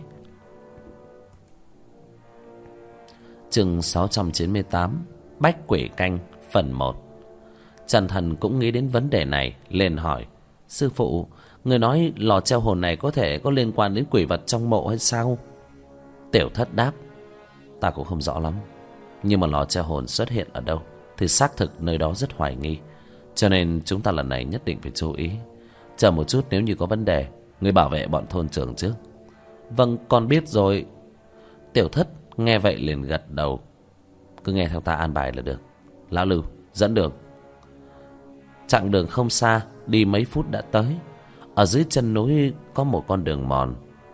Chương sáu trăm chín mươi tám, Bách Quỷ Canh, phần một. Trần Thần cũng nghĩ đến vấn đề này, liền hỏi. Sư phụ, người nói lò treo hồn này có thể có liên quan đến quỷ vật trong mộ hay sao? Tiểu Thất đáp. Ta cũng không rõ lắm, nhưng mà lò treo hồn xuất hiện ở đâu thì xác thực nơi đó rất hoài nghi. Cho nên chúng ta lần này nhất định phải chú ý. Chờ một chút, nếu như có vấn đề người bảo vệ bọn thôn trưởng trước. Vâng, con biết rồi. Tiểu Thất nghe vậy liền gật đầu. Cứ nghe theo ta an bài là được. Lão Lưu dẫn đường. Chặng đường không xa, đi mấy phút đã tới. Ở dưới chân núi có một con đường mòn,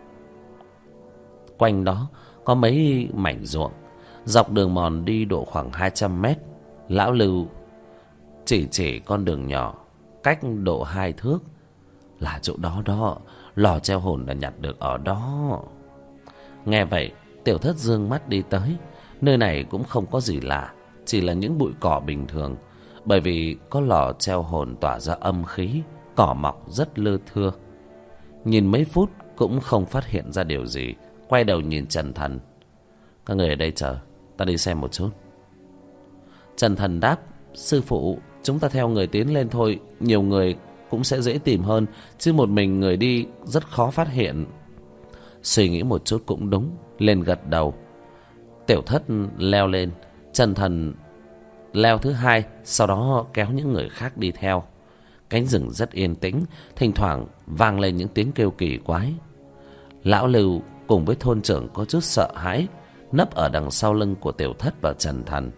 quanh đó có mấy mảnh ruộng. Dọc đường mòn đi độ khoảng hai trăm mét. Lão Lưu chỉ chỉ con đường nhỏ cách độ hai thước. Là chỗ đó đó, lò treo hồn đã nhặt được ở đó. Nghe vậy, Tiểu Thất dương mắt đi tới. Nơi này cũng không có gì lạ, chỉ là những bụi cỏ bình thường. Bởi vì có lò treo hồn tỏa ra âm khí, cỏ mọc rất lưa thưa. Nhìn mấy phút cũng không phát hiện ra điều gì, quay đầu nhìn Trần Thần. Các người ở đây chờ, ta đi xem một chút. Trần Thần đáp: sư phụ, chúng ta theo người tiến lên thôi. Nhiều người cũng sẽ dễ tìm hơn, chứ một mình người đi rất khó phát hiện. Suy nghĩ một chút cũng đúng, lên gật đầu. Tiểu Thất leo lên, Trần Thần leo thứ hai, sau đó kéo những người khác đi theo. Cánh rừng rất yên tĩnh, thỉnh thoảng vang lên những tiếng kêu kỳ quái. Lão Lưu cùng với thôn trưởng có chút sợ hãi, nấp ở đằng sau lưng của Tiểu Thất và Trần Thần.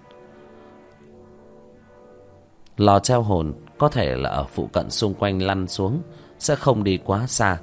Lò treo hồn có thể là ở phụ cận xung quanh lăn xuống, sẽ không đi quá xa.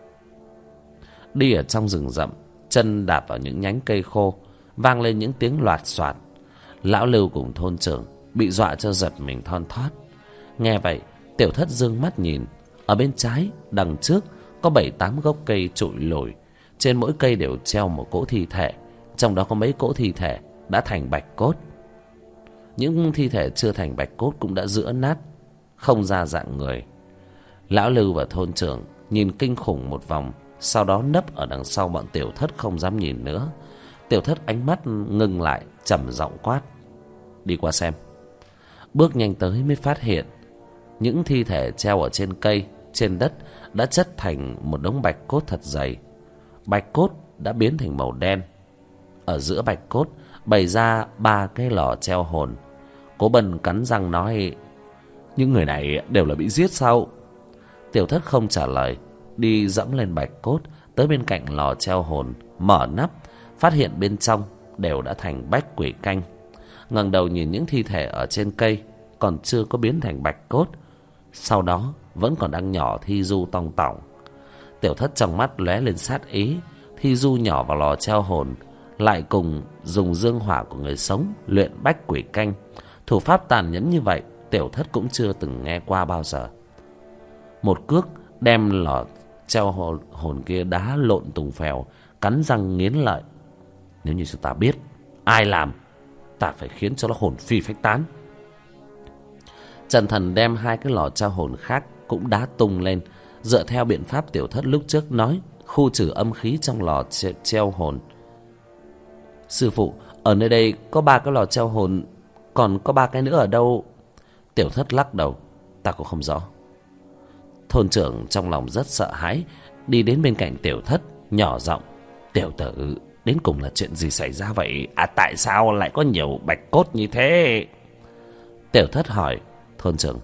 Đi ở trong rừng rậm, chân đạp vào những nhánh cây khô, vang lên những tiếng loạt xoạt. Lão Lưu cùng thôn trưởng bị dọa cho giật mình thon thót. Nghe vậy, Tiểu Thất dương mắt nhìn. Ở bên trái, đằng trước có bảy tám gốc cây trụi lùi. Trên mỗi cây đều treo một cỗ thi thể, trong đó có mấy cỗ thi thể đã thành bạch cốt. Những thi thể chưa thành bạch cốt cũng đã giữa nát, không ra dạng người. Lão Lưu và thôn trưởng nhìn kinh khủng một vòng, sau đó nấp ở đằng sau bọn Tiểu Thất không dám nhìn nữa. Tiểu Thất ánh mắt ngưng lại, trầm giọng quát: đi qua xem. Bước nhanh tới mới phát hiện những thi thể treo ở trên cây, trên đất đã chất thành một đống bạch cốt thật dày. Bạch cốt đã biến thành màu đen. Ở giữa bạch cốt bày ra ba cái lò treo hồn. Cố Bân cắn răng nói: những người này đều là bị giết sao? Tiểu Thất không trả lời, đi dẫm lên bạch cốt tới bên cạnh lò treo hồn, mở nắp, phát hiện bên trong đều đã thành bách quỷ canh. Ngẩng đầu nhìn những thi thể ở trên cây còn chưa có biến thành bạch cốt, sau đó vẫn còn đang nhỏ thi du tong tỏng. Tiểu Thất trong mắt lóe lên sát ý. Thi du nhỏ vào lò treo hồn, lại cùng dùng dương hỏa của người sống luyện bách quỷ canh. Thủ pháp tàn nhẫn như vậy, Tiểu Thất cũng chưa từng nghe qua bao giờ. Một cước đem lò treo hồn, hồn kia đá lộn tùng phèo, cắn răng nghiến lợi: nếu như ta biết ai làm, ta phải khiến cho nó hồn phi phách tán. Trần Thần đem hai cái lò treo hồn khác cũng đá tung lên, dựa theo biện pháp Tiểu Thất lúc trước nói, khu trừ âm khí trong lò treo hồn. Sư phụ, ở nơi đây có ba cái lò treo hồn, còn có ba cái nữa ở đâu? Tiểu Thất lắc đầu: ta cũng không rõ. Thôn trưởng trong lòng rất sợ hãi, đi đến bên cạnh Tiểu Thất, nhỏ giọng: tiểu tử, đến cùng là chuyện gì xảy ra vậy? À, tại sao lại có nhiều bạch cốt như thế? Tiểu Thất hỏi: thôn trưởng,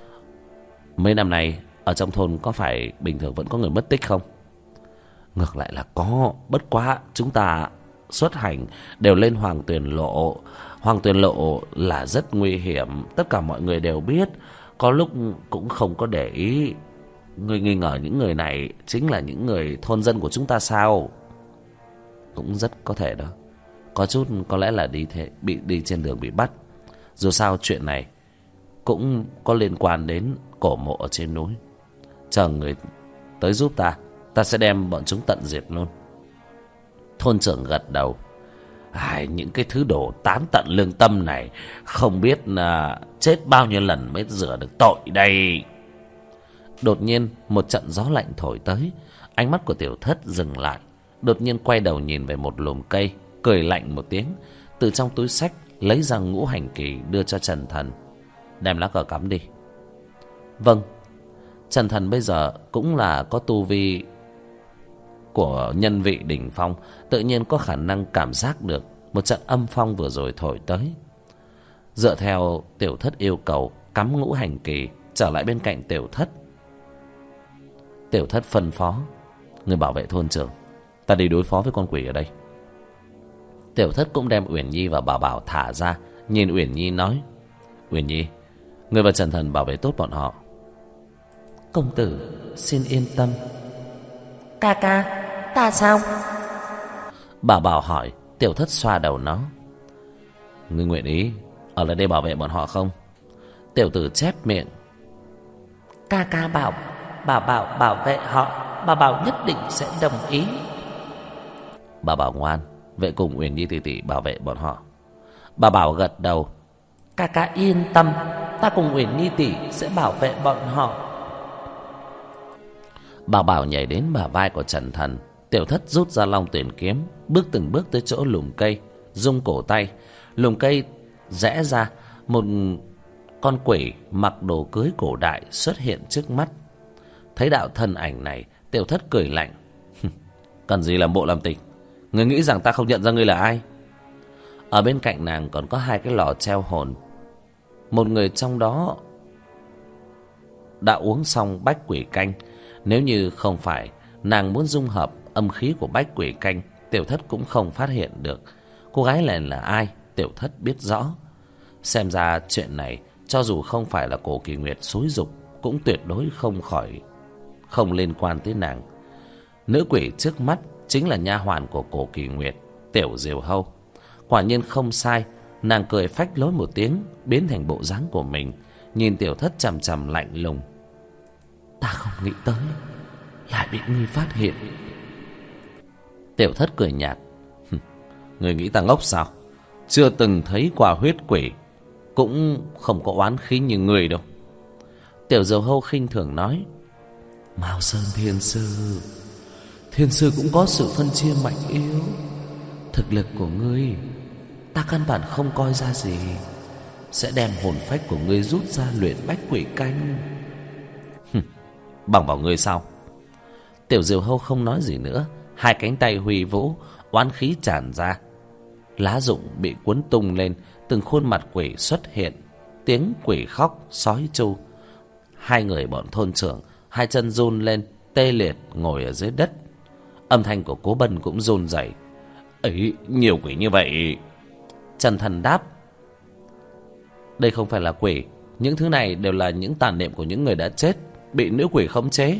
mấy năm nay ở trong thôn có phải bình thường vẫn có người mất tích không? Ngược lại là có, bất quá chúng ta xuất hành đều lên Hoàng Tuyền Lộ. Hoàng Tuyền Lộ là rất nguy hiểm, tất cả mọi người đều biết, có lúc cũng không có để ý. Người nghi ngờ những người này chính là những người thôn dân của chúng ta sao? Cũng rất có thể đó. Có chút có lẽ là đi thế, bị đi trên đường bị bắt. Dù sao chuyện này cũng có liên quan đến cổ mộ ở trên núi. Chờ người tới giúp ta, ta sẽ đem bọn chúng tận diệt luôn. Thôn trưởng gật đầu: ai, những cái thứ đồ tán tận lương tâm này, không biết là chết bao nhiêu lần mới rửa được tội đây. Đột nhiên một trận gió lạnh thổi tới. Ánh mắt của Tiểu Thất dừng lại, đột nhiên quay đầu nhìn về một lùm cây, cười lạnh một tiếng, từ trong túi xách lấy ra ngũ hành kỳ đưa cho Trần Thần: đem lá cờ cắm đi. Vâng. Trần Thần bây giờ cũng là có tu vi của nhân vị đỉnh phong, tự nhiên có khả năng cảm giác được một trận âm phong vừa rồi thổi tới. Dựa theo Tiểu Thất yêu cầu, cắm ngũ hành kỳ, trở lại bên cạnh Tiểu Thất. Tiểu Thất phân phó: người bảo vệ thôn trưởng, ta đi đối phó với con quỷ ở đây. Tiểu Thất cũng đem Uyển Nhi và Bảo Bảo thả ra, nhìn Uyển Nhi nói: Uyển Nhi, người và Trần Thần bảo vệ tốt bọn họ. Công tử xin yên tâm. Ca ca, ta sao? Bảo Bảo hỏi. Tiểu Thất xoa đầu nó: ngươi nguyện ý ở lại đây bảo vệ bọn họ không? Tiểu tử chép miệng: Ca ca bảo Bảo Bảo bảo vệ họ, Bảo Bảo nhất định sẽ đồng ý. Bảo Bảo ngoan, vậy cùng Uyển Nhi tỷ tỷ bảo vệ bọn họ. Bảo Bảo gật đầu: Ca ca yên tâm, ta cùng Uyển Nhi tỷ sẽ bảo vệ bọn họ. Bảo Bảo nhảy đến bả vai của Trần Thần. Tiểu Thất rút ra Long Tuyển kiếm, bước từng bước tới chỗ lùm cây, rung cổ tay. Lùm cây rẽ ra, một con quỷ mặc đồ cưới cổ đại xuất hiện trước mắt. Thấy đạo thân ảnh này, Tiểu Thất cười lạnh: cần gì làm bộ làm tịch? Ngươi nghĩ rằng ta không nhận ra ngươi là ai? Ở bên cạnh nàng còn có hai cái lò treo hồn. Một người trong đó đã uống xong bách quỷ canh. Nếu như không phải nàng muốn dung hợp âm khí của bách quỷ canh, Tiểu Thất cũng không phát hiện được cô gái này là ai. Tiểu Thất biết rõ. Xem ra chuyện này, cho dù không phải là Cổ Kỳ Nguyệt xúi giục, cũng tuyệt đối không khỏi không liên quan tới nàng. Nữ quỷ trước mắt chính là nha hoàn của Cổ Kỳ Nguyệt, Tiểu Diều Hâu. Quả nhiên không sai. Nàng cười phách lối một tiếng, biến thành bộ dáng của mình, nhìn Tiểu Thất chằm chằm lạnh lùng: ta không nghĩ tới lại bị ngươi phát hiện. Tiểu Thất cười nhạt: ngươi nghĩ ta ngốc sao? Chưa từng thấy qua huyết quỷ, cũng không có oán khí như ngươi đâu. Tiểu Diều Hâu khinh thường nói: Mao Sơn Thiên Sư, Thiên Sư cũng có sự phân chia mạnh yếu. Thực lực của ngươi ta căn bản không coi ra gì, sẽ đem hồn phách của ngươi rút ra luyện bách quỷ canh. Bằng vào ngươi sao? Tiểu Diều Hâu không nói gì nữa. Hai cánh tay huy vũ, oán khí tràn ra. Lá rụng bị cuốn tung lên, từng khuôn mặt quỷ xuất hiện, tiếng quỷ khóc sói tru. Hai người bọn thôn trưởng hai chân run lên, tê liệt ngồi ở dưới đất. Âm thanh của Cố Bân cũng run rẩy. Ấy, nhiều quỷ như vậy. Trần Thần đáp: đây không phải là quỷ, những thứ này đều là những tàn niệm của những người đã chết, bị nữ quỷ khống chế.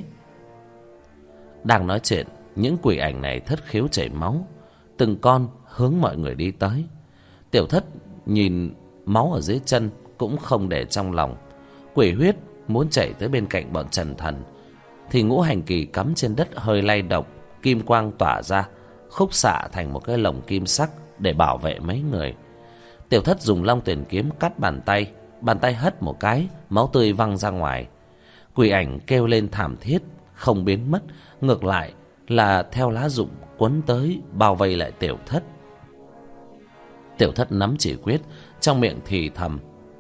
Đang nói chuyện, những quỷ ảnh này thất khiếu chảy máu, từng con hướng mọi người đi tới. Tiểu Thất nhìn máu ở dưới chân cũng không để trong lòng. Quỷ huyết muốn chạy tới bên cạnh bọn Trần Thần, thì ngũ hành kỳ cắm trên đất hơi lay động, kim quang tỏa ra, khúc xạ thành một cái lồng kim sắc để bảo vệ mấy người. Tiểu Thất dùng Long Tuyển kiếm cắt bàn tay, bàn tay hất một cái, máu tươi văng ra ngoài. Quỷ ảnh kêu lên thảm thiết, không biến mất, ngược lại là theo lá rụng quấn tới, bao vây lại Tiểu Thất. Tiểu Thất nắm chỉ quyết, trong miệng thì thầm: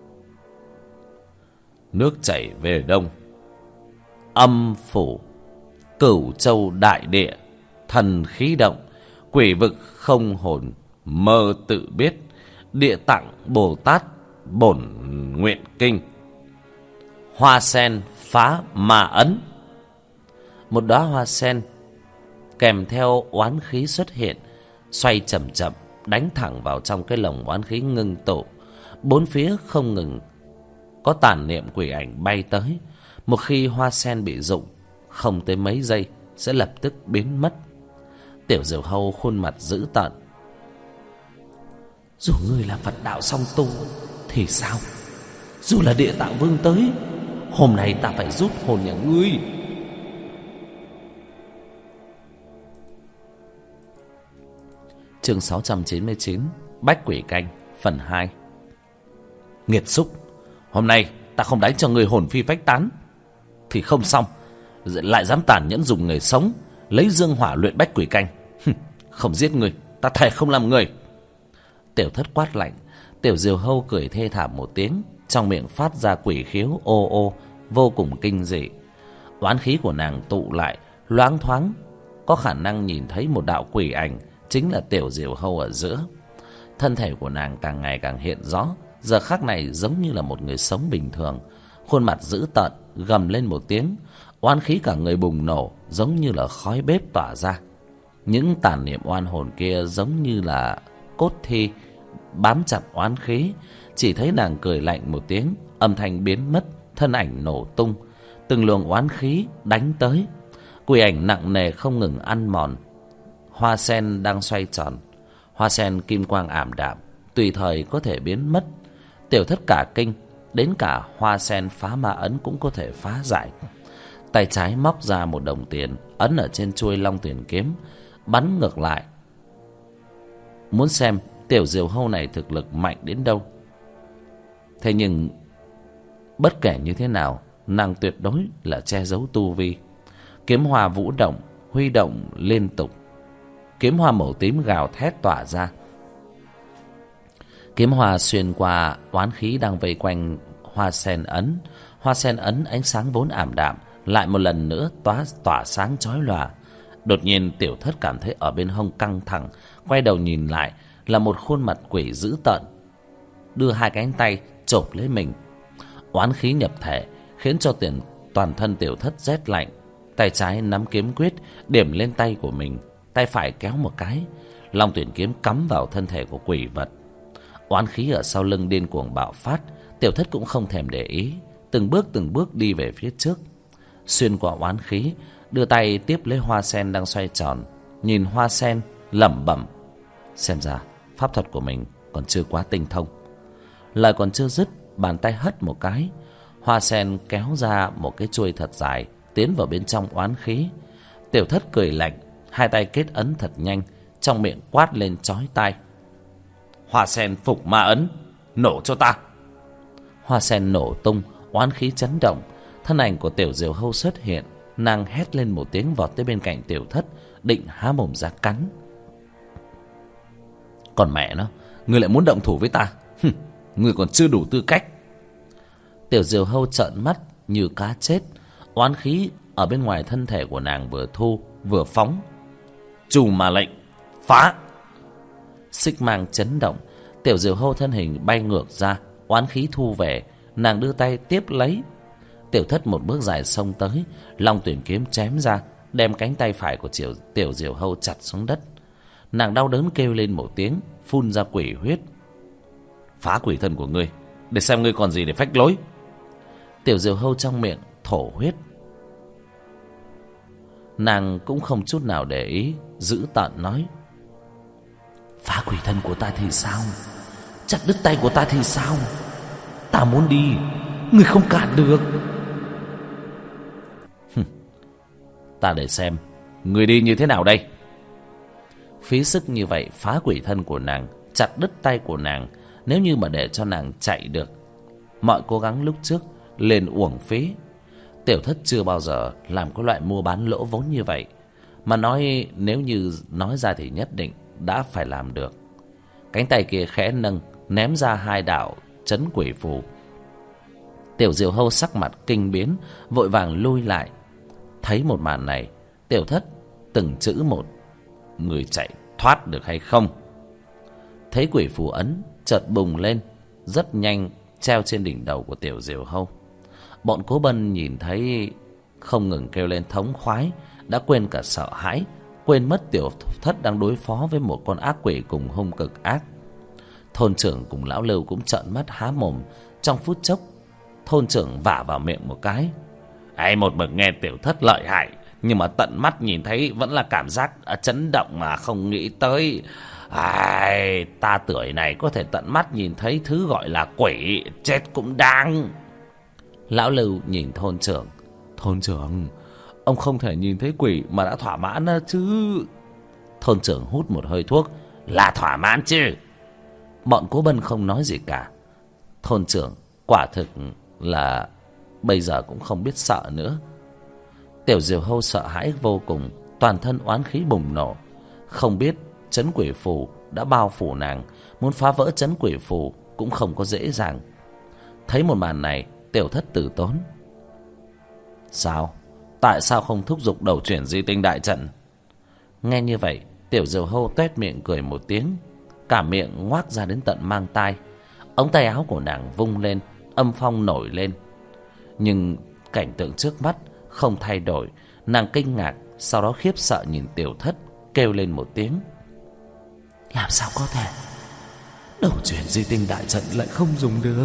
nước chảy về đông, âm phủ, cửu châu đại địa, thần khí động, quỷ vực không hồn, mơ tự biết, địa tạng Bồ Tát bổn nguyện kinh, hoa sen phá ma ấn. Một đóa hoa sen kèm theo oán khí xuất hiện, xoay chậm chậm, đánh thẳng vào trong cái lồng oán khí ngưng tụ. Bốn phía không ngừng có tàn niệm quỷ ảnh bay tới. Một khi hoa sen bị rụng, không tới mấy giây sẽ lập tức biến mất. Tiểu Diều Hâu khuôn mặt dữ tợn: dù ngươi là Phật đạo song tu thì sao? Dù là Địa Tạng Vương tới, hôm nay ta phải rút hồn nhà ngươi. Chương sáu trăm chín mươi chín, Bách Quỷ Canh, phần hai. Nghiệt xúc, hôm nay ta không đánh cho người hồn phi phách tán thì không xong, lại dám tàn nhẫn dùng người sống lấy dương hỏa luyện Bách Quỷ Canh. Không giết người, ta thề không làm người. Tiểu Thất quát lạnh. Tiểu Diều Hâu cười thê thảm một tiếng, trong miệng phát ra quỷ khiếu ô ô, vô cùng kinh dị. Oán khí của nàng tụ lại, loáng thoáng có khả năng nhìn thấy một đạo quỷ ảnh, chính là Tiểu Diều Hâu ở giữa. Thân thể của nàng càng ngày càng hiện rõ, giờ khắc này giống như là một người sống bình thường, khuôn mặt dữ tợn, gầm lên một tiếng, oán khí cả người bùng nổ, giống như là khói bếp tỏa ra. Những tàn niệm oan hồn kia giống như là cốt thi bám chặt oán khí. Chỉ thấy nàng cười lạnh một tiếng, âm thanh biến mất, thân ảnh nổ tung, từng luồng oán khí đánh tới. Quỷ ảnh nặng nề không ngừng ăn mòn hoa sen đang xoay tròn. Hoa sen kim quang ảm đạm, tùy thời có thể biến mất. Tiểu thất cả kinh, đến cả hoa sen phá ma ấn cũng có thể phá giải. Tay trái móc ra một đồng tiền, ấn ở trên chuôi long tuyển kiếm, bắn ngược lại, muốn xem tiểu diều hâu này thực lực mạnh đến đâu. Thế nhưng bất kể như thế nào, nàng tuyệt đối là che giấu tu vi. Kiếm hoa vũ động, huy động liên tục. Kiếm hoa màu tím gào thét tỏa ra. Kiếm hoa xuyên qua oán khí đang vây quanh hoa sen ấn. Hoa sen ấn ánh sáng vốn ảm đạm lại một lần nữa tỏa tỏa sáng chói lòa. Đột nhiên tiểu thất cảm thấy ở bên hông căng thẳng, quay đầu nhìn lại là một khuôn mặt quỷ dữ tợn, đưa hai cánh tay chộp lấy mình. Oán khí nhập thể khiến cho tiền toàn thân tiểu thất rét lạnh. Tay trái nắm kiếm quyết điểm lên tay của mình, tay phải kéo một cái, long tuyển kiếm cắm vào thân thể của quỷ vật. Oán khí ở sau lưng điên cuồng bạo phát. Tiểu thất cũng không thèm để ý, từng bước từng bước đi về phía trước. Xuyên qua oán khí, đưa tay tiếp lấy hoa sen đang xoay tròn, nhìn hoa sen lẩm bẩm, xem ra pháp thuật của mình còn chưa quá tinh thông. Lời còn chưa dứt, bàn tay hất một cái, hoa sen kéo ra một cái chuôi thật dài, tiến vào bên trong oán khí. Tiểu thất cười lạnh, hai tay kết ấn thật nhanh, trong miệng quát lên chói tai, hoa sen phục ma ấn, nổ cho ta. Hoa sen nổ tung, oán khí chấn động, thân ảnh của tiểu diều hâu xuất hiện. Nàng hét lên một tiếng, vọt tới bên cạnh tiểu thất, định há mồm ra cắn. Còn mẹ nó, ngươi lại muốn động thủ với ta? Hừm, ngươi còn chưa đủ tư cách. Tiểu diều hâu trợn mắt như cá chết. Oán khí ở bên ngoài thân thể của nàng vừa thu vừa phóng. Trù mà lệnh, phá! Xích mang chấn động, tiểu diều hâu thân hình bay ngược ra, oán khí thu về. Nàng đưa tay tiếp lấy. Tiểu thất một bước dài xông tới, long tuyển kiếm chém ra, đem cánh tay phải của tiểu, tiểu diều hâu chặt xuống đất. Nàng đau đớn kêu lên một tiếng, phun ra quỷ huyết. Phá quỷ thân của ngươi, để xem ngươi còn gì để phách lối. Tiểu diều hâu trong miệng thổ huyết. Nàng cũng không chút nào để ý, dữ tợn nói, phá quỷ thân của ta thì sao? Chặt đứt tay của ta thì sao? Ta muốn đi, ngươi không cản được. Ta để xem ngươi đi như thế nào đây. Phí sức như vậy phá quỷ thân của nàng, chặt đứt tay của nàng. Nếu như mà để cho nàng chạy được, mọi cố gắng lúc trước lên uổng phí. Tiểu thất chưa bao giờ làm cái loại mua bán lỗ vốn như vậy, mà nói nếu như nói ra thì nhất định đã phải làm được. Cánh tay kia khẽ nâng, ném ra hai đạo trấn quỷ phù. Tiểu diều hâu sắc mặt kinh biến, vội vàng lui lại. Thấy một màn này, tiểu thất từng chữ một, người chạy thoát được hay không? Thấy quỷ phù ấn chợt bùng lên, rất nhanh treo trên đỉnh đầu của tiểu diều hâu. Bọn Cố Bân nhìn thấy không ngừng kêu lên thống khoái, đã quên cả sợ hãi, quên mất tiểu thất đang đối phó với một con ác quỷ cùng hung cực ác. Thôn trưởng cùng lão Lưu cũng trợn mắt há mồm. Trong phút chốc, thôn trưởng vả vào miệng một cái. Ấy, một mực nghe tiểu thất lợi hại, nhưng mà tận mắt nhìn thấy vẫn là cảm giác chấn động mà không nghĩ tới. Ai, ta tuổi này có thể tận mắt nhìn thấy thứ gọi là quỷ, chết cũng đáng. Lão Lưu nhìn thôn trưởng. Thôn trưởng, ông không thể nhìn thấy quỷ mà đã thỏa mãn chứ? Thôn trưởng hút một hơi thuốc. Là thỏa mãn chứ. Bọn Cố Bân không nói gì cả. Thôn trưởng quả thực là bây giờ cũng không biết sợ nữa. Tiểu diều hâu sợ hãi vô cùng, toàn thân oán khí bùng nổ. Không biết trấn quỷ phù đã bao phủ nàng, muốn phá vỡ trấn quỷ phù cũng không có dễ dàng. Thấy một màn này, tiểu thất tử tốn. Sao? Tại sao không thúc giục đầu chuyển di tinh đại trận? Nghe như vậy, tiểu diều hâu tuét miệng cười một tiếng, cả miệng ngoác ra đến tận mang tai. Ống tay áo của nàng vung lên, âm phong nổi lên. Nhưng cảnh tượng trước mắt không thay đổi. Nàng kinh ngạc, sau đó khiếp sợ nhìn Tiểu Thất, kêu lên một tiếng. Làm sao có thể? Đầu chuyển di tinh đại trận lại không dùng được.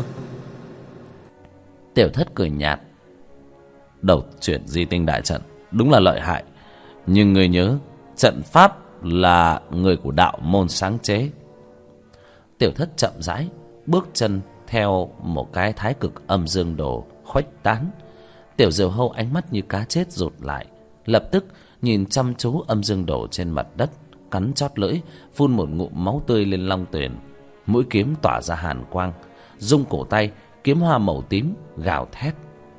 Tiểu Thất cười nhạt. Đầu chuyển di tinh đại trận đúng là lợi hại, nhưng người nhớ trận pháp là người của đạo môn sáng chế. Tiểu Thất chậm rãi bước chân theo một cái thái cực âm dương đồ khuếch tán. Tiểu Diều Hâu ánh mắt như cá chết rụt lại, lập tức nhìn chăm chú âm dương đồ trên mặt đất, cắn chót lưỡi, phun một ngụm máu tươi lên long tuyển. Mũi kiếm tỏa ra hàn quang, rung cổ tay, kiếm hoa màu tím gào thét.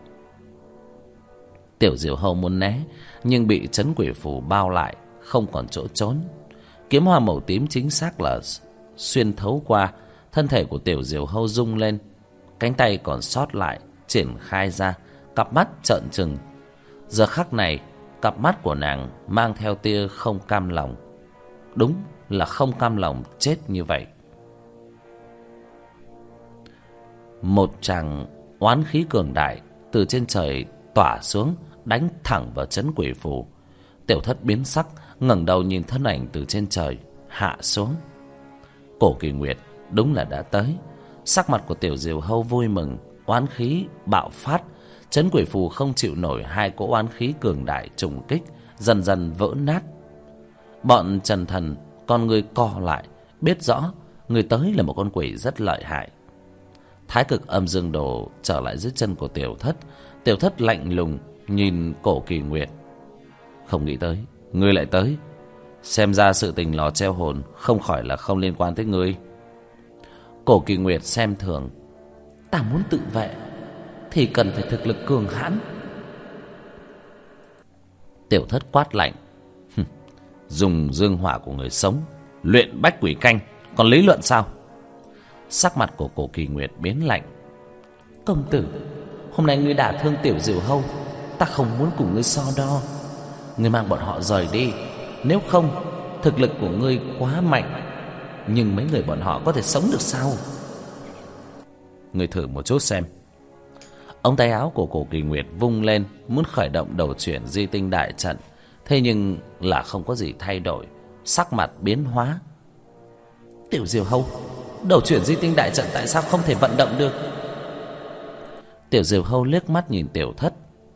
Tiểu Diều Hâu muốn né, nhưng bị trấn quỷ phù bao lại, không còn chỗ trốn. Kiếm hoa màu tím chính xác là xuyên thấu qua thân thể của Tiểu Diều Hâu, rung lên, cánh tay còn sót lại triển khai ra, cặp mắt trợn trừng. Giờ khắc này, cặp mắt của nàng mang theo tia không cam lòng. Đúng là không cam lòng chết như vậy. Một tràng oán khí cường đại từ trên trời tỏa xuống, đánh thẳng vào trấn quỷ phù. Tiểu Thất biến sắc, ngẩng đầu nhìn thân ảnh từ trên trời hạ xuống. Cổ Kỳ Nguyệt đúng là đã tới. Sắc mặt của Tiểu Diều Hâu vui mừng, oán khí bạo phát. Trấn quỷ phù không chịu nổi hai cỗ oán khí cường đại trùng kích, dần dần vỡ nát. Bọn Trần Thần con người co lại, biết rõ người tới là một con quỷ rất lợi hại. Thái cực âm dương đồ trở lại dưới chân của Tiểu Thất. Tiểu Thất lạnh lùng nhìn Cổ Kỳ Nguyệt. Không nghĩ tới ngươi lại tới. Xem ra sự tình lò treo hồn không khỏi là không liên quan tới ngươi. Cổ Kỳ Nguyệt xem thường. Ta muốn tự vệ thì cần phải thực lực cường hãn. Tiểu Thất quát lạnh. Dùng dương hỏa của người sống luyện bách quỷ canh, còn lý luận sao? Sắc mặt của Cổ Kỳ Nguyệt biến lạnh. Công tử, hôm nay ngươi đả thương Tiểu Diều Hâu, ta không muốn cùng ngươi so đo. Ngươi mang bọn họ rời đi, nếu không thực lực của ngươi quá mạnh, nhưng mấy người bọn họ có thể sống được sao? Ngươi thử một chút xem. Ống tay áo của Cổ Kỳ Nguyệt vung lên, muốn khởi động đầu chuyển di tinh đại trận, thế nhưng là không có gì thay đổi. Sắc mặt biến hóa. Tiểu Diều Hâu, đầu chuyển di tinh đại trận tại sao không thể vận động được? Tiểu Diều Hâu liếc mắt nhìn Tiểu Thất.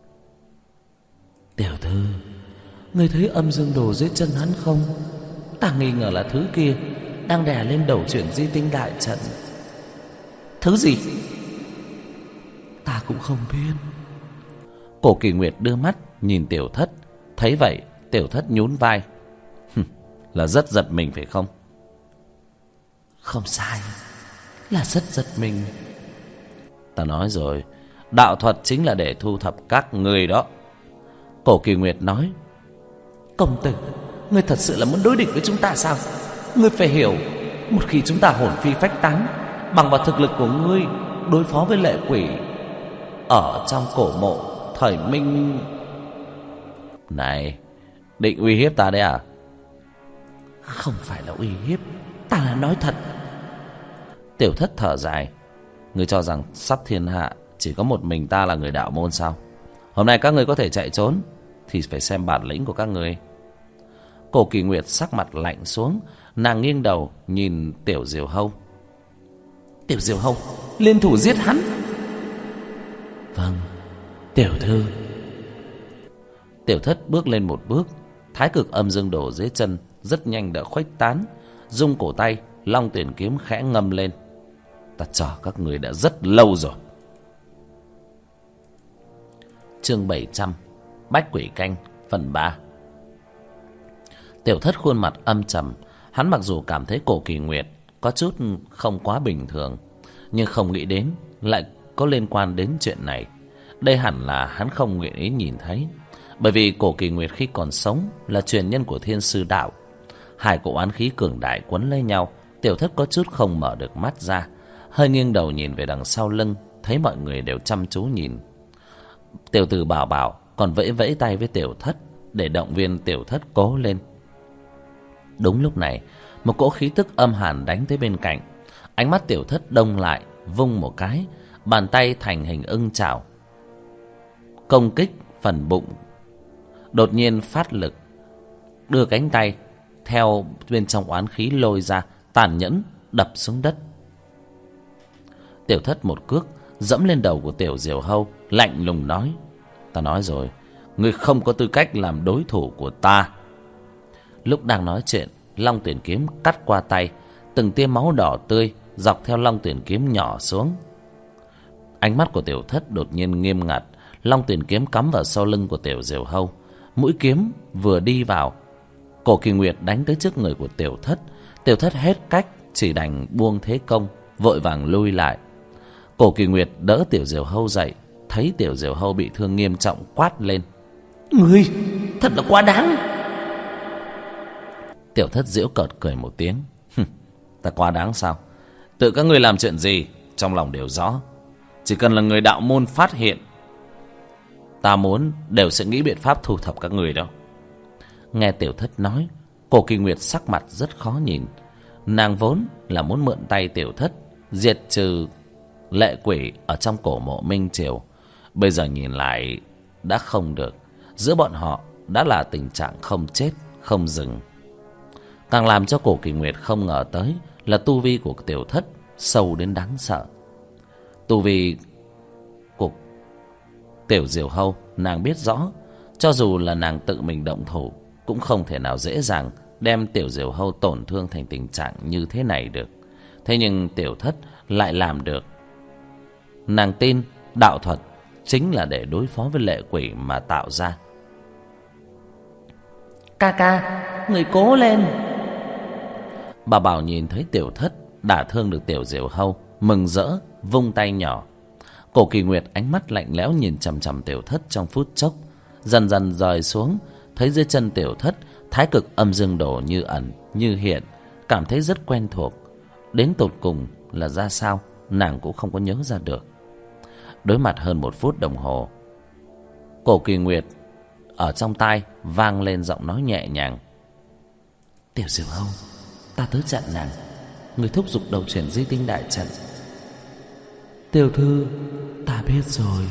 Tiểu thư, ngươi thấy âm dương đồ dưới chân hắn không? Ta nghi ngờ là thứ kia đang đè lên đầu chuyển di tinh đại trận. Thứ gì? Ta cũng không biết. Cổ Kỳ Nguyệt đưa mắt nhìn Tiểu Thất. Thấy vậy, Tiểu Thất nhún vai. Là rất giật mình phải không? Không sai, là rất giật mình. Ta nói rồi, đạo thuật chính là để thu thập các người đó. Cổ Kỳ Nguyệt nói. Công tử, ngươi thật sự là muốn đối địch với chúng ta sao? Ngươi phải hiểu, một khi chúng ta hồn phi phách tán, bằng vào thực lực của ngươi đối phó với lệ quỷ ở trong cổ mộ thời Minh. Này, định uy hiếp ta đấy à? Không phải là uy hiếp, ta là nói thật. Tiểu Thất thở dài. Ngươi cho rằng sắp thiên hạ chỉ có một mình ta là người đạo môn sao? Hôm nay các ngươi có thể chạy trốn thì phải xem bản lĩnh của các ngươi. Cổ Kỳ Nguyệt sắc mặt lạnh xuống, nàng nghiêng đầu nhìn Tiểu Diều Hâu. Tiểu Diều Hâu, liên thủ giết hắn. Vâng, tiểu thư. Tiểu Thất bước lên một bước. Thái cực âm dương đồ dưới chân rất nhanh đã khuếch tán. Rung cổ tay, long tuyển kiếm khẽ ngâm lên. Ta chờ các người đã rất lâu rồi. Chương bảy trăm, Bách Quỷ Canh, phần ba. Tiểu Thất khuôn mặt âm trầm. Hắn mặc dù cảm thấy Cổ Kỳ Nguyệt có chút không quá bình thường, nhưng không nghĩ đến lại có liên quan đến chuyện này. Đây hẳn là hắn không nguyện ý nhìn thấy. Bởi vì Cổ Kỳ Nguyệt khi còn sống là truyền nhân của Thiên Sư Đạo. Hai cỗ oán khí cường đại quấn lấy nhau. Tiểu Thất có chút không mở được mắt ra, hơi nghiêng đầu nhìn về đằng sau lưng, thấy mọi người đều chăm chú nhìn. Tiểu tử Bảo Bảo còn vẫy vẫy tay với Tiểu Thất để động viên Tiểu Thất cố lên. Đúng lúc này, một cỗ khí tức âm hàn đánh tới bên cạnh. Ánh mắt Tiểu Thất đông lại, vung một cái, bàn tay thành hình ưng chảo. công kích phần bụng, đột nhiên phát lực, đưa cánh tay theo bên trong oán khí lôi ra, tàn nhẫn đập xuống đất. Tiểu Thất một cước dẫm lên đầu của Tiểu Diều Hâu, lạnh lùng nói: ta nói rồi, ngươi không có tư cách làm đối thủ của ta. Lúc đang nói chuyện, long tuyển kiếm cắt qua tay, từng tia máu đỏ tươi dọc theo long tuyển kiếm nhỏ xuống. Ánh mắt của Tiểu Thất đột nhiên nghiêm ngặt, long tuyển kiếm cắm vào sau lưng của Tiểu Diều Hâu. Mũi kiếm vừa đi vào, Cổ Kỳ Nguyệt đánh tới trước người của Tiểu Thất. Tiểu Thất hết cách, chỉ đành buông thế công, vội vàng lui lại. Cổ Kỳ Nguyệt đỡ Tiểu Diều Hâu dậy, thấy Tiểu Diều Hâu bị thương nghiêm trọng, quát lên: ngươi thật là quá đáng. Tiểu Thất giễu cợt cười một tiếng: ta quá đáng sao? Tự các ngươi làm chuyện gì trong lòng đều rõ, chỉ cần là người đạo môn phát hiện, ta muốn đều sẽ nghĩ biện pháp thu thập các người đâu. Nghe Tiểu Thất nói, Cổ Kỳ Nguyệt sắc mặt rất khó nhìn. Nàng vốn là muốn mượn tay Tiểu Thất diệt trừ lệ quỷ ở trong cổ mộ Minh Triều, bây giờ nhìn lại đã không được. Giữa bọn họ đã là tình trạng không chết không dừng. Càng làm cho Cổ Kỳ Nguyệt không ngờ tới là tu vi của Tiểu Thất sâu đến đáng sợ. Tu vi của Tiểu Diều Hâu nàng biết rõ, cho dù là nàng tự mình động thủ cũng không thể nào dễ dàng đem Tiểu Diều Hâu tổn thương thành tình trạng như thế này được. Thế nhưng Tiểu Thất lại làm được. Nàng tin đạo thuật chính là để đối phó với lệ quỷ mà tạo ra. Ca ca, người cố lên. Bà Bảo nhìn thấy Tiểu Thất đả thương được Tiểu Diều Hâu, mừng rỡ vung tay nhỏ. Cổ Kỳ Nguyệt ánh mắt lạnh lẽo nhìn chằm chằm Tiểu Thất trong phút chốc, dần dần rời xuống, thấy dưới chân Tiểu Thất thái cực âm dương đồ như ẩn như hiện, cảm thấy rất quen thuộc. Đến tột cùng là ra sao nàng cũng không có nhớ ra được. Đối mặt hơn một phút đồng hồ, Cổ Kỳ Nguyệt ở trong tai vang lên giọng nói nhẹ nhàng: Tiểu Diều Hâu, ta tới chặn nàng, người thúc giục đầu chuyển di tinh đại trận. Tiểu thư, ta biết rồi.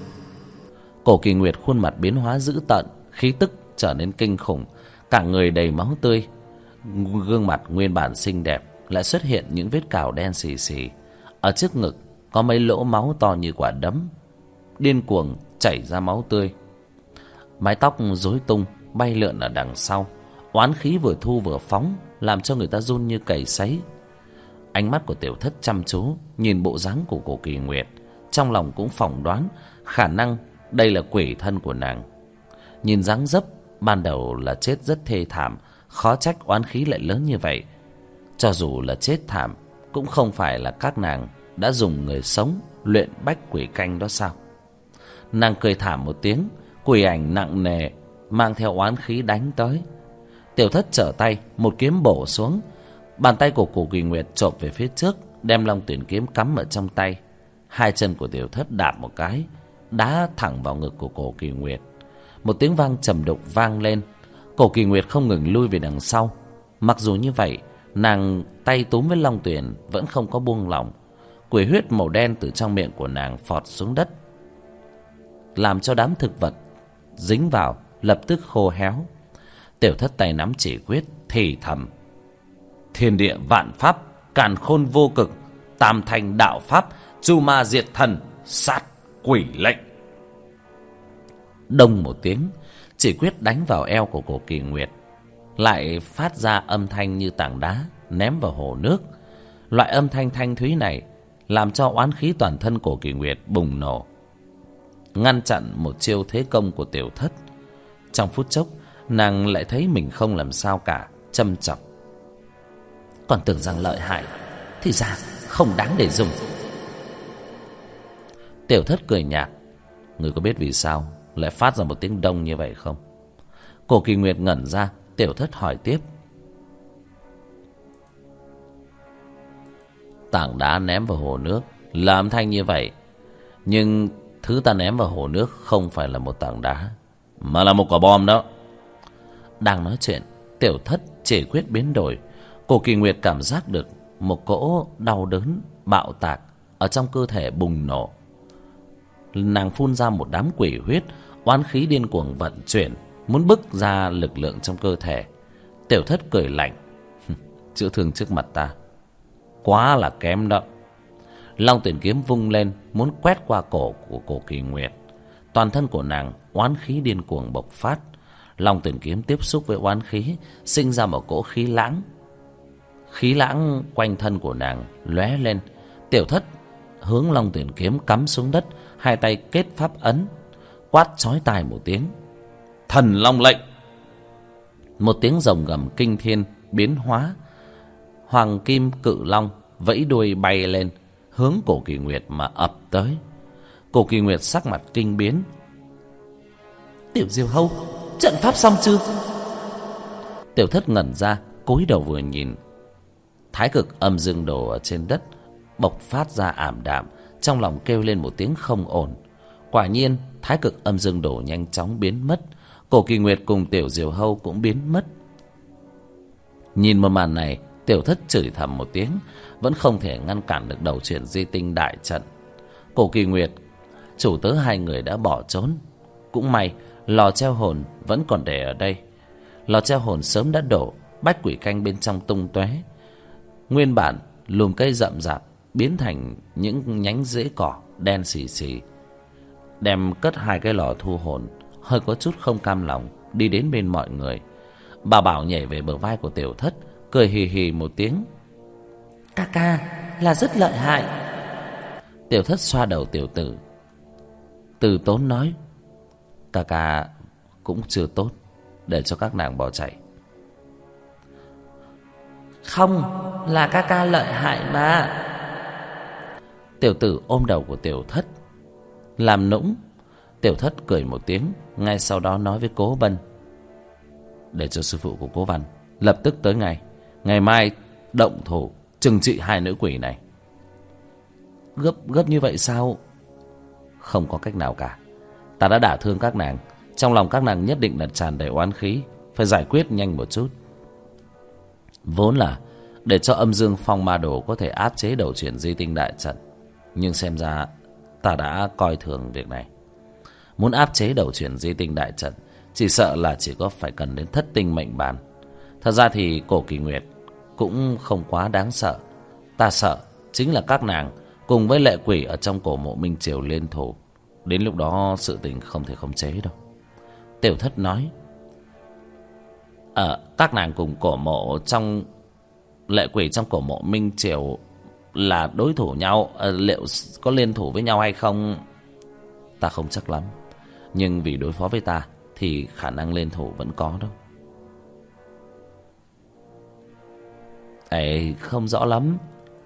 Cổ Kỳ Nguyệt khuôn mặt biến hóa dữ tợn, khí tức trở nên kinh khủng, cả người đầy máu tươi. Gương mặt nguyên bản xinh đẹp lại xuất hiện những vết cào đen xì xì. Ở trước ngực có mấy lỗ máu to như quả đấm, điên cuồng chảy ra máu tươi. Mái tóc rối tung bay lượn ở đằng sau, oán khí vừa thu vừa phóng, làm cho người ta run như cầy sấy. Ánh mắt của Tiểu Thất chăm chú nhìn bộ dáng của Cổ Kỳ Nguyệt, trong lòng cũng phỏng đoán khả năng đây là quỷ thân của nàng. Nhìn dáng dấp ban đầu là chết rất thê thảm, khó trách oán khí lại lớn như vậy. Cho dù là chết thảm, cũng không phải là các nàng đã dùng người sống luyện bách quỷ canh đó sao? Nàng cười thảm một tiếng, quỷ ảnh nặng nề mang theo oán khí đánh tới. Tiểu Thất trở tay một kiếm bổ xuống, bàn tay của Cổ Kỳ Nguyệt chộp về phía trước, đem long tuyển kiếm cắm ở trong tay. Hai chân của Tiểu Thất đạp một cái, đá thẳng vào ngực của Cổ Kỳ Nguyệt. Một tiếng vang trầm đục vang lên. Cổ Kỳ Nguyệt không ngừng lui về đằng sau. Mặc dù như vậy, nàng tay túm với long tuyển vẫn không có buông lỏng. Quỷ huyết màu đen từ trong miệng của nàng phọt xuống đất, làm cho đám thực vật dính vào lập tức khô héo. Tiểu Thất tay nắm chỉ quyết, thì thầm: Thiên địa vạn pháp, càn khôn vô cực, tam thành đạo pháp, chu ma diệt thần, sát quỷ lệnh. Đông một tiếng, chỉ quyết đánh vào eo của Cổ Kỳ Nguyệt, lại phát ra âm thanh như tảng đá ném vào hồ nước. Loại âm thanh thanh thúy này làm cho oán khí toàn thân Cổ Kỳ Nguyệt bùng nổ, ngăn chặn một chiêu thế công của Tiểu Thất. Trong phút chốc, nàng lại thấy mình không làm sao cả, châm chọc: Còn tưởng rằng lợi hại, thì ra không đáng để dùng. Tiểu Thất cười nhạt: Người có biết vì sao lại phát ra một tiếng đông như vậy không? Cổ Kỳ Nguyệt ngẩn ra. Tiểu Thất hỏi tiếp: Tảng đá ném vào hồ nước làm âm thanh như vậy, nhưng thứ ta ném vào hồ nước không phải là một tảng đá, mà là một quả bom đó. Đang nói chuyện, Tiểu Thất chỉ quyết biến đổi. Cổ Kỳ Nguyệt cảm giác được một cỗ đau đớn bạo tạc ở trong cơ thể bùng nổ, nàng phun ra một đám quỷ huyết, oán khí điên cuồng vận chuyển, muốn bức ra lực lượng trong cơ thể. Tiểu Thất cười lạnh: chữa thương trước mặt ta quá là kém đó. Long Tuyển kiếm vung lên, muốn quét qua cổ của Cổ Kỳ Nguyệt. Toàn thân của nàng oán khí điên cuồng bộc phát. Long Tuyển kiếm tiếp xúc với oán khí, sinh ra một cỗ khí lãng. Khí lãng quanh thân của nàng lóe lên. Tiểu Thất hướng Long Tuyển kiếm cắm xuống đất, hai tay kết pháp ấn, quát chói tai một tiếng: Thần Long lệnh! Một tiếng rồng gầm kinh thiên biến hóa. Hoàng kim cự long vẫy đuôi bay lên, hướng Cổ Kỳ Nguyệt mà ập tới. Cổ Kỳ Nguyệt sắc mặt kinh biến: Tiểu Diều Hâu, trận pháp xong chưa? Tiểu Thất ngẩn ra, cúi đầu vừa nhìn, Thái Cực Âm Dương Đồ ở trên đất bộc phát ra ảm đạm, trong lòng kêu lên một tiếng không ổn. Quả nhiên Thái Cực Âm Dương Đồ nhanh chóng biến mất. Cổ Kỳ Nguyệt cùng Tiểu Diều Hâu cũng biến mất. Nhìn một màn này, Tiểu Thất chửi thầm một tiếng, vẫn không thể ngăn cản được đầu chuyển di tinh đại trận. Cổ Kỳ Nguyệt, chủ tớ hai người đã bỏ trốn. Cũng may lò treo hồn vẫn còn để ở đây. Lò treo hồn sớm đã đổ, bách quỷ canh bên trong tung tóe. Nguyên bản lùm cây rậm rạp biến thành những nhánh rễ cỏ đen xì xì. Đem cất hai cái lò thu hồn, hơi có chút không cam lòng đi đến bên mọi người. Bà Bảo nhảy về bờ vai của Tiểu Thất, cười hì hì một tiếng: Ca ca là rất lợi hại. Tiểu Thất xoa đầu tiểu tử, từ tốn nói: Ca ca cũng chưa tốt, để cho các nàng bỏ chạy. Không, là ca ca lợi hại mà. Tiểu tử ôm đầu của Tiểu Thất làm nũng. Tiểu Thất cười một tiếng, ngay sau đó nói với Cố Bân: Để cho sư phụ của Cố Văn lập tức tới ngay, ngày mai động thủ trừng trị hai nữ quỷ này. Gấp gấp như vậy sao? Không có cách nào cả. Ta đã đả thương các nàng, trong lòng các nàng nhất định là tràn đầy oán khí, phải giải quyết nhanh một chút. Vốn là để cho Âm Dương Phong Ma Đồ có thể áp chế đầu chuyển di tinh đại trận, nhưng xem ra ta đã coi thường việc này. Muốn áp chế đầu chuyển di tinh đại trận, chỉ sợ là chỉ có phải cần đến thất tinh mệnh bàn. Thật ra thì Cổ Kỳ Nguyệt cũng không quá đáng sợ. Ta sợ chính là các nàng cùng với lệ quỷ ở trong cổ mộ Minh Triều liên thủ. Đến lúc đó sự tình không thể khống chế đâu. Tiểu Thất nói: Ờ, các nàng cùng cổ mộ trong lệ quỷ trong cổ mộ Minh Triều là đối thủ nhau, à, liệu có liên thủ với nhau hay không ta không chắc lắm, nhưng vì đối phó với ta thì khả năng liên thủ vẫn có đâu. Ấy, không rõ lắm.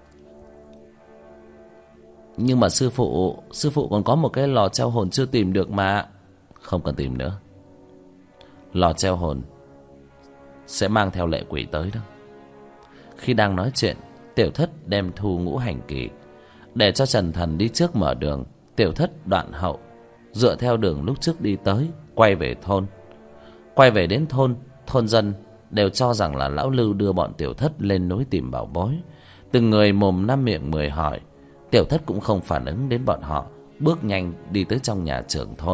Nhưng mà sư phụ Sư phụ còn có một cái lò treo hồn chưa tìm được mà. Không cần tìm nữa. Lò treo hồn sẽ mang theo lệ quỷ tới đâu. Khi đang nói chuyện, Tiểu Thất đem thu ngũ hành kỳ, để cho Trần Thần đi trước mở đường. Tiểu Thất đoạn hậu, dựa theo đường lúc trước đi tới, quay về thôn. Quay về đến thôn, thôn dân đều cho rằng là lão Lưu đưa bọn Tiểu Thất lên núi tìm bảo bối. Từng người mồm năm miệng mười hỏi. Tiểu Thất cũng không phản ứng đến bọn họ, bước nhanh đi tới trong nhà trưởng thôn.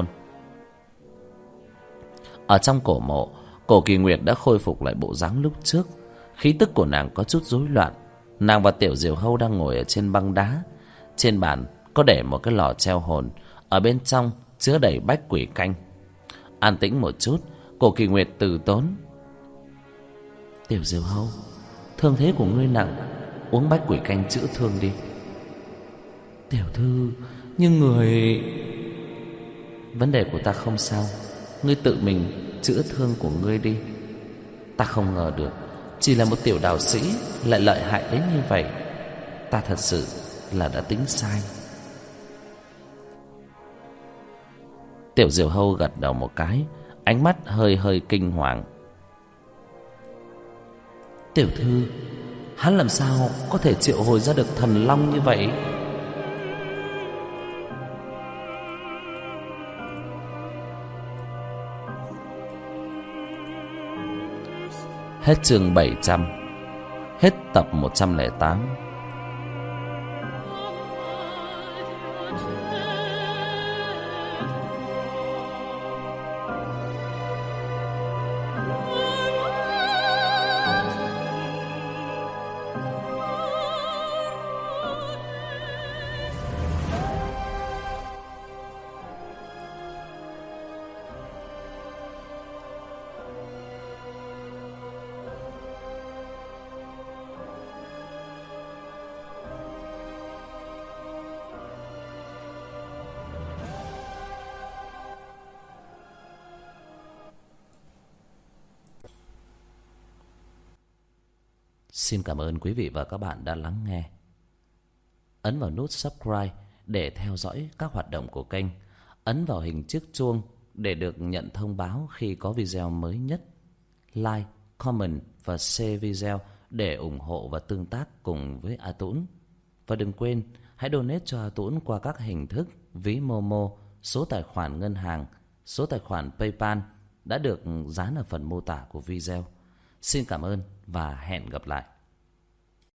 Ở trong cổ mộ, Cổ Kỳ Nguyệt đã khôi phục lại bộ dáng lúc trước. Khí tức của nàng có chút rối loạn. Nàng và Tiểu Diều Hâu đang ngồi ở trên băng đá. Trên bàn có để một cái lò treo hồn, ở bên trong chứa đầy bách quỷ canh. An tĩnh một chút, Cổ Kỳ Nguyệt từ tốn: Tiểu Diều Hâu, thương thế của ngươi nặng, uống bách quỷ canh chữa thương đi. Tiểu thư, nhưng người... Vấn đề của ta không sao, ngươi tự mình chữa thương của ngươi đi. Ta không ngờ được, chỉ là một tiểu đạo sĩ lại lợi hại đến như vậy. Ta thật sự là đã tính sai. Tiểu Diều Hâu gật đầu một cái, ánh mắt hơi hơi kinh hoàng. Tiểu thư, hắn làm sao có thể triệu hồi ra được thần long như vậy? Hết chương bảy trăm. Hết tập một trăm lẻ tám. Xin cảm ơn quý vị và các bạn đã lắng nghe. Ấn vào nút subscribe để theo dõi các hoạt động của kênh. Ấn vào hình chiếc chuông để được nhận thông báo khi có video mới nhất. Like, comment và share video để ủng hộ và tương tác cùng với A Tũng. Và đừng quên hãy donate cho A Tũng qua các hình thức ví Momo, số tài khoản ngân hàng, số tài khoản PayPal đã được dán ở phần mô tả của video. Xin cảm ơn và hẹn gặp lại.